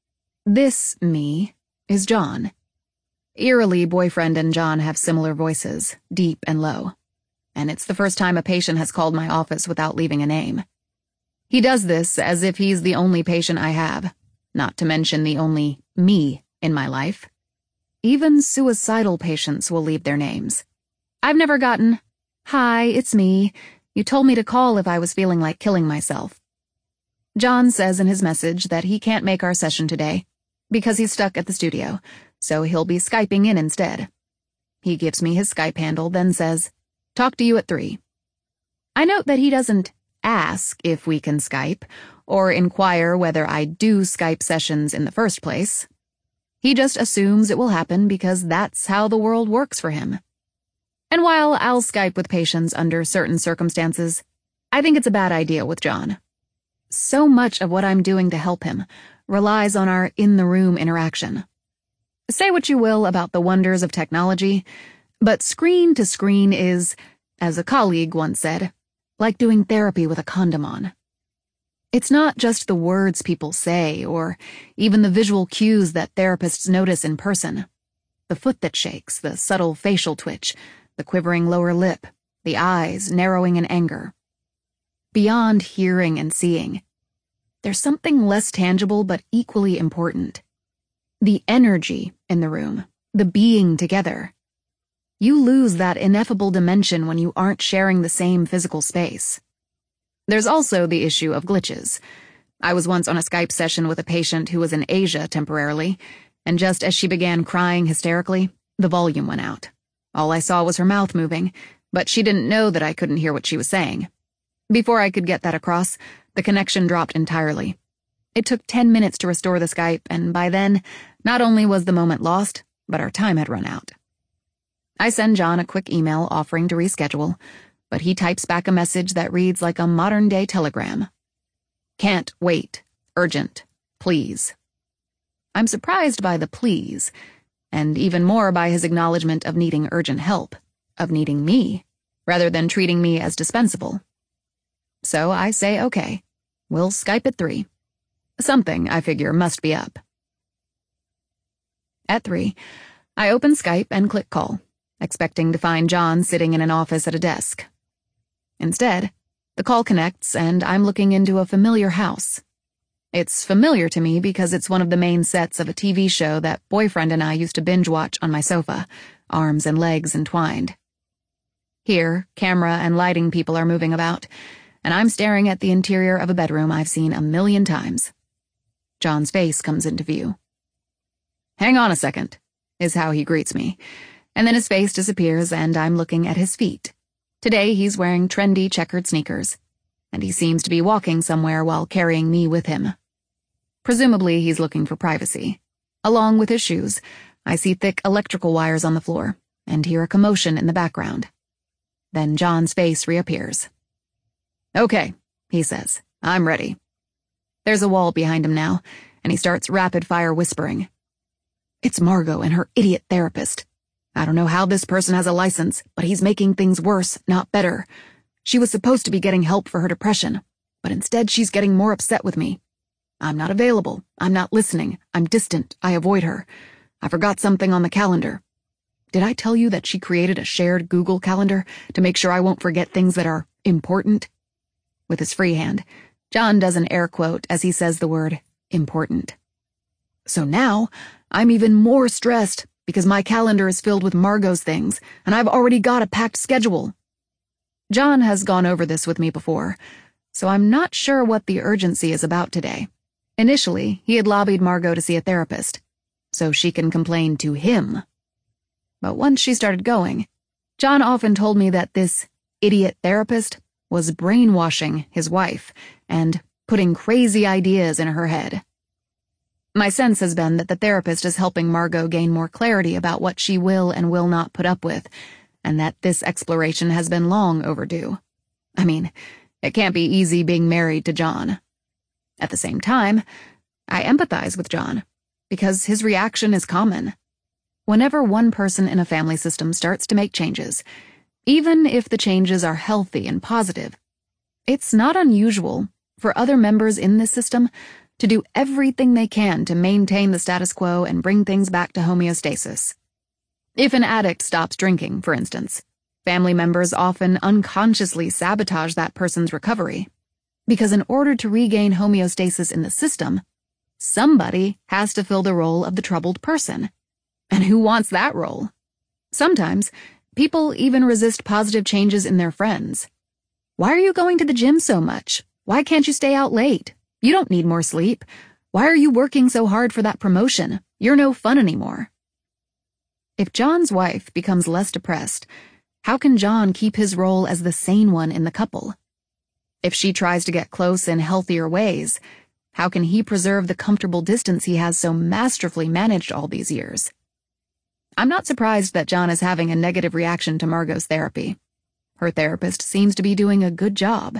This me is John. Eerily, Boyfriend and John have similar voices, deep and low. And it's the first time a patient has called my office without leaving a name. He does this as if he's the only patient I have, not to mention the only me in my life. Even suicidal patients will leave their names. I've never gotten, "Hi, it's me. You told me to call if I was feeling like killing myself." John says in his message that he can't make our session today because he's stuck at the studio, so he'll be Skyping in instead. He gives me his Skype handle, then says, "Talk to you at three." I note that he doesn't ask if we can Skype or inquire whether I do Skype sessions in the first place. He just assumes it will happen because that's how the world works for him. And while I'll Skype with patients under certain circumstances, I think it's a bad idea with John. So much of what I'm doing to help him relies on our in-the-room interaction. Say what you will about the wonders of technology, but screen to screen is, as a colleague once said, like doing therapy with a condom on. It's not just the words people say or even the visual cues that therapists notice in person. The foot that shakes, the subtle facial twitch, the quivering lower lip, the eyes narrowing in anger. Beyond hearing and seeing, there's something less tangible but equally important. The energy in the room, the being together. You lose that ineffable dimension when you aren't sharing the same physical space. There's also the issue of glitches. I was once on a Skype session with a patient who was in Asia temporarily, and just as she began crying hysterically, the volume went out. All I saw was her mouth moving, but she didn't know that I couldn't hear what she was saying. Before I could get that across, the connection dropped entirely. It took ten minutes to restore the Skype, and by then, not only was the moment lost, but our time had run out. I send John a quick email offering to reschedule, but he types back a message that reads like a modern-day telegram. Can't wait. Urgent. Please. I'm surprised by the please, and even more by his acknowledgement of needing urgent help, of needing me, rather than treating me as dispensable. So I say okay. We'll Skype at three. Something, I figure, must be up. At three, I open Skype and click call, expecting to find John sitting in an office at a desk. Instead, the call connects and I'm looking into a familiar house. It's familiar to me because it's one of the main sets of a T V show that boyfriend and I used to binge watch on my sofa, arms and legs entwined. Here, camera and lighting people are moving about, and I'm staring at the interior of a bedroom I've seen a million times. John's face comes into view. Hang on a second, is how he greets me, and then his face disappears and I'm looking at his feet. Today he's wearing trendy checkered sneakers, and he seems to be walking somewhere while carrying me with him. Presumably he's looking for privacy. Along with his shoes, I see thick electrical wires on the floor and hear a commotion in the background. Then John's face reappears. Okay, he says, I'm ready. There's a wall behind him now, and he starts rapid-fire whispering. It's Margot and her idiot therapist. I don't know how this person has a license, but he's making things worse, not better. She was supposed to be getting help for her depression, but instead she's getting more upset with me. I'm not available. I'm not listening. I'm distant. I avoid her. I forgot something on the calendar. Did I tell you that she created a shared Google Calendar to make sure I won't forget things that are important? With his free hand, John does an air quote as he says the word important. So now, I'm even more stressed because my calendar is filled with Margot's things, and I've already got a packed schedule. John has gone over this with me before, so I'm not sure what the urgency is about today. Initially, he had lobbied Margot to see a therapist, so she can complain to him. But once she started going, John often told me that this idiot therapist was brainwashing his wife and putting crazy ideas in her head. My sense has been that the therapist is helping Margot gain more clarity about what she will and will not put up with, and that this exploration has been long overdue. I mean, it can't be easy being married to John. At the same time, I empathize with John, because his reaction is common. Whenever one person in a family system starts to make changes, even if the changes are healthy and positive, it's not unusual for other members in this system to do everything they can to maintain the status quo and bring things back to homeostasis. If an addict stops drinking, for instance, family members often unconsciously sabotage that person's recovery, because in order to regain homeostasis in the system, somebody has to fill the role of the troubled person. And who wants that role? Sometimes, people even resist positive changes in their friends. Why are you going to the gym so much? Why can't you stay out late? You don't need more sleep. Why are you working so hard for that promotion? You're no fun anymore. If John's wife becomes less depressed, how can John keep his role as the sane one in the couple? If she tries to get close in healthier ways, how can he preserve the comfortable distance he has so masterfully managed all these years? I'm not surprised that John is having a negative reaction to Margot's therapy. Her therapist seems to be doing a good job.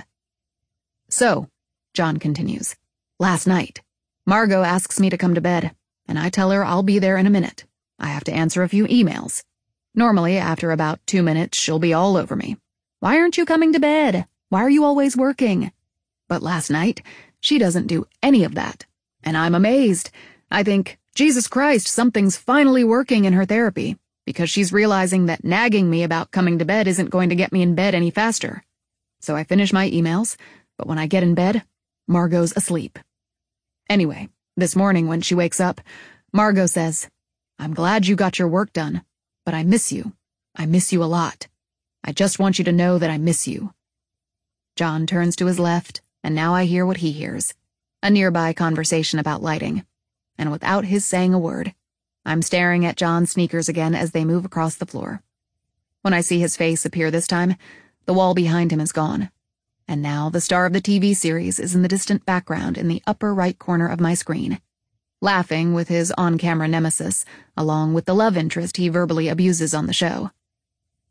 So, John continues, last night, Margot asks me to come to bed, and I tell her I'll be there in a minute. I have to answer a few emails. Normally, after about two minutes, she'll be all over me. Why aren't you coming to bed? Why are you always working? But last night, she doesn't do any of that, and I'm amazed. I think, Jesus Christ, something's finally working in her therapy, because she's realizing that nagging me about coming to bed isn't going to get me in bed any faster. So I finish my emails, but when I get in bed, Margot's asleep. Anyway, this morning when she wakes up, Margot says, I'm glad you got your work done, but I miss you. I miss you a lot. I just want you to know that I miss you. John turns to his left, and now I hear what he hears, a nearby conversation about lighting. And without his saying a word, I'm staring at John's sneakers again as they move across the floor. When I see his face appear this time, the wall behind him is gone. And now the star of the T V series is in the distant background in the upper right corner of my screen, laughing with his on-camera nemesis, along with the love interest he verbally abuses on the show.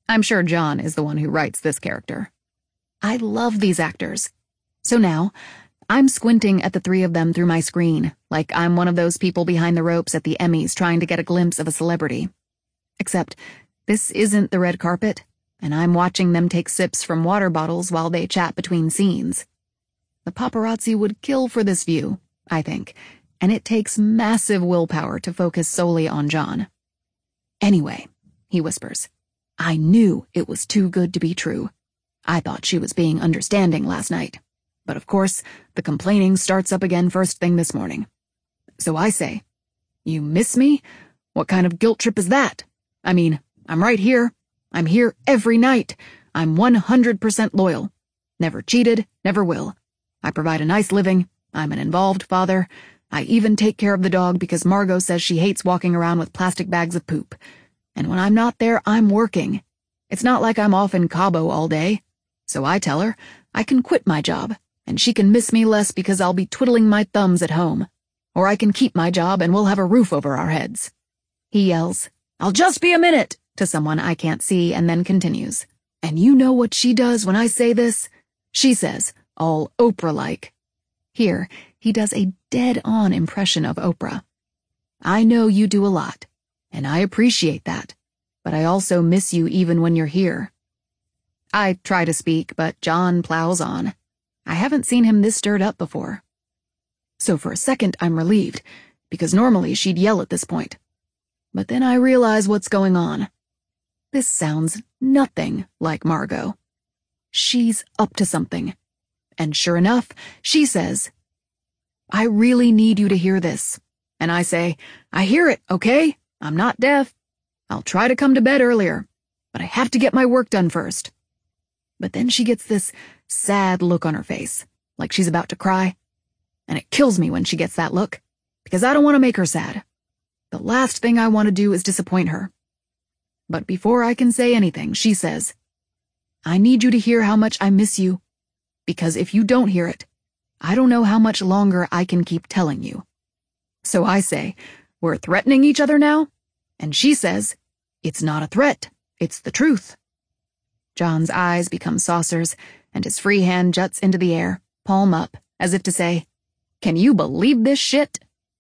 I'm sure John is the one who writes this character. I love these actors. So now, I'm squinting at the three of them through my screen, like I'm one of those people behind the ropes at the Emmys trying to get a glimpse of a celebrity. Except, this isn't the red carpet, and I'm watching them take sips from water bottles while they chat between scenes. The paparazzi would kill for this view, I think, and it takes massive willpower to focus solely on John. Anyway, he whispers, I knew it was too good to be true. I thought she was being understanding last night. But of course, the complaining starts up again first thing this morning. So I say, you miss me? What kind of guilt trip is that? I mean, I'm right here. I'm here every night. I'm one hundred percent loyal. Never cheated, never will. I provide a nice living. I'm an involved father. I even take care of the dog because Margot says she hates walking around with plastic bags of poop. And when I'm not there, I'm working. It's not like I'm off in Cabo all day. So I tell her I can quit my job, and she can miss me less because I'll be twiddling my thumbs at home. Or I can keep my job and we'll have a roof over our heads. He yells, I'll just be a minute, to someone I can't see, and then continues. And you know what she does when I say this? She says, all Oprah-like. Here, he does a dead-on impression of Oprah. I know you do a lot, and I appreciate that, but I also miss you even when you're here. I try to speak, but John plows on. I haven't seen him this stirred up before. So for a second, I'm relieved, because normally she'd yell at this point. But then I realize what's going on. This sounds nothing like Margot. She's up to something. And sure enough, she says, I really need you to hear this. And I say, I hear it, okay? I'm not deaf. I'll try to come to bed earlier, but I have to get my work done first. But then she gets this sad look on her face, like she's about to cry. And it kills me when she gets that look, because I don't want to make her sad. The last thing I want to do is disappoint her. But before I can say anything, she says, I need you to hear how much I miss you, because if you don't hear it, I don't know how much longer I can keep telling you. So I say, we're threatening each other now? And she says, it's not a threat, it's the truth. John's eyes become saucers, and his free hand juts into the air, palm up, as if to say, can you believe this shit?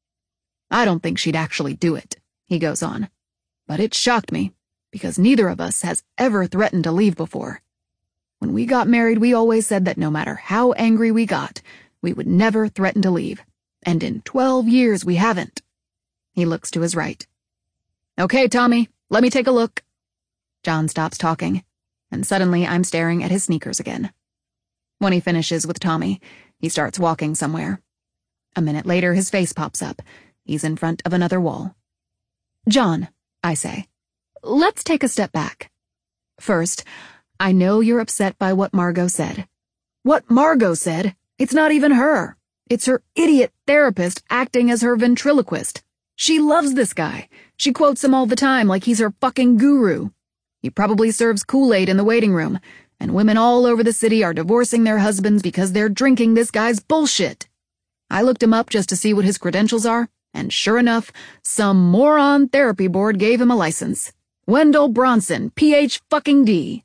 I don't think she'd actually do it, he goes on. But it shocked me, because neither of us has ever threatened to leave before. When we got married, we always said that no matter how angry we got, we would never threaten to leave. And in twelve years, we haven't. He looks to his right. Okay, Tommy, let me take a look. John stops talking, and suddenly I'm staring at his sneakers again. When he finishes with Tommy, he starts walking somewhere. A minute later, his face pops up. He's in front of another wall. John, I say, let's take a step back. First, I know you're upset by what Margot said. What Margot said? It's not even her. It's her idiot therapist acting as her ventriloquist. She loves this guy. She quotes him all the time like he's her fucking guru. He probably serves Kool-Aid in the waiting room, and women all over the city are divorcing their husbands because they're drinking this guy's bullshit. I looked him up just to see what his credentials are, and sure enough, some moron therapy board gave him a license. Wendell Bronson, P H fucking D.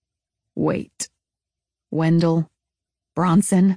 Wait. Wendell Bronson?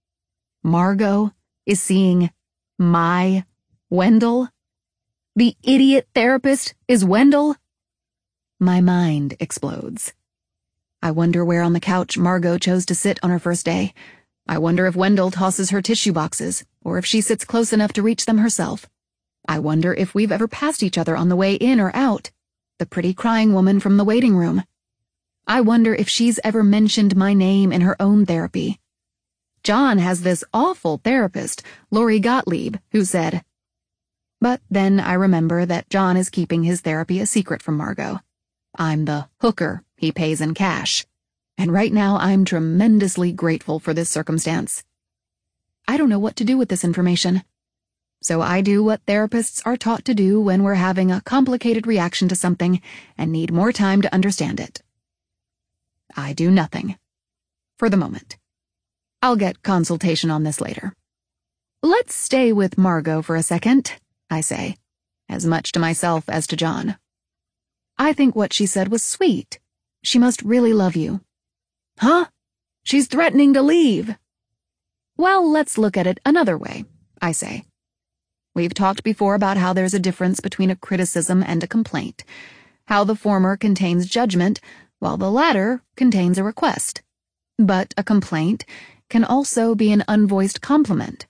Margot is seeing my Wendell? The idiot therapist is Wendell? My mind explodes. I wonder where on the couch Margot chose to sit on her first day. I wonder if Wendell tosses her tissue boxes, or if she sits close enough to reach them herself. I wonder if we've ever passed each other on the way in or out. The pretty crying woman from the waiting room. I wonder if she's ever mentioned my name in her own therapy. John has this awful therapist, Lori Gottlieb, who said... But then I remember that John is keeping his therapy a secret from Margot. I'm the hooker he pays in cash. And right now I'm tremendously grateful for this circumstance. I don't know what to do with this information. So I do what therapists are taught to do when we're having a complicated reaction to something and need more time to understand it. I do nothing. For the moment. I'll get consultation on this later. Let's stay with Margot for a second, I say, as much to myself as to John. I think what she said was sweet. She must really love you. Huh? She's threatening to leave. Well, let's look at it another way, I say. We've talked before about how there's a difference between a criticism and a complaint, how the former contains judgment, while the latter contains a request. But a complaint can also be an unvoiced compliment.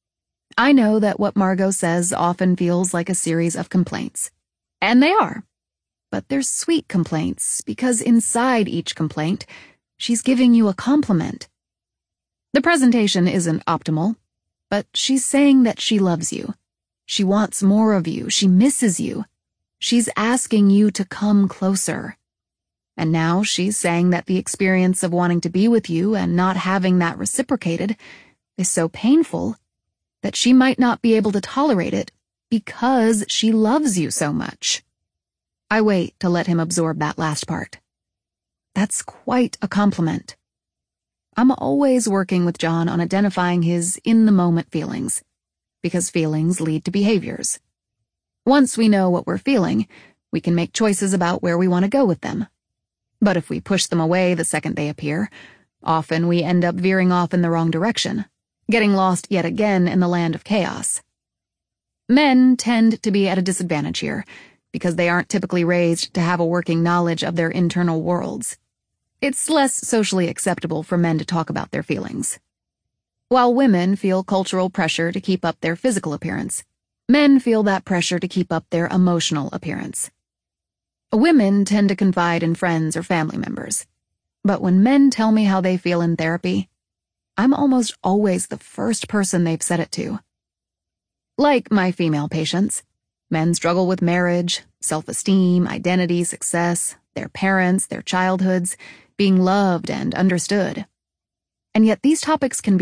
I know that what Margot says often feels like a series of complaints. And they are. But they're sweet complaints, because inside each complaint, she's giving you a compliment. The presentation isn't optimal, but she's saying that she loves you. She wants more of you. She misses you. She's asking you to come closer. And now she's saying that the experience of wanting to be with you and not having that reciprocated is so painful that she might not be able to tolerate it because she loves you so much. I wait to let him absorb that last part. That's quite a compliment. I'm always working with John on identifying his in-the-moment feelings, because feelings lead to behaviors. Once we know what we're feeling, we can make choices about where we want to go with them. But if we push them away the second they appear, often we end up veering off in the wrong direction, getting lost yet again in the land of chaos. Men tend to be at a disadvantage here, because they aren't typically raised to have a working knowledge of their internal worlds. It's less socially acceptable for men to talk about their feelings. While women feel cultural pressure to keep up their physical appearance, men feel that pressure to keep up their emotional appearance. Women tend to confide in friends or family members, but when men tell me how they feel in therapy, I'm almost always the first person they've said it to. Like my female patients, men struggle with marriage, self-esteem, identity, success, their parents, their childhoods, being loved and understood. And yet these topics can be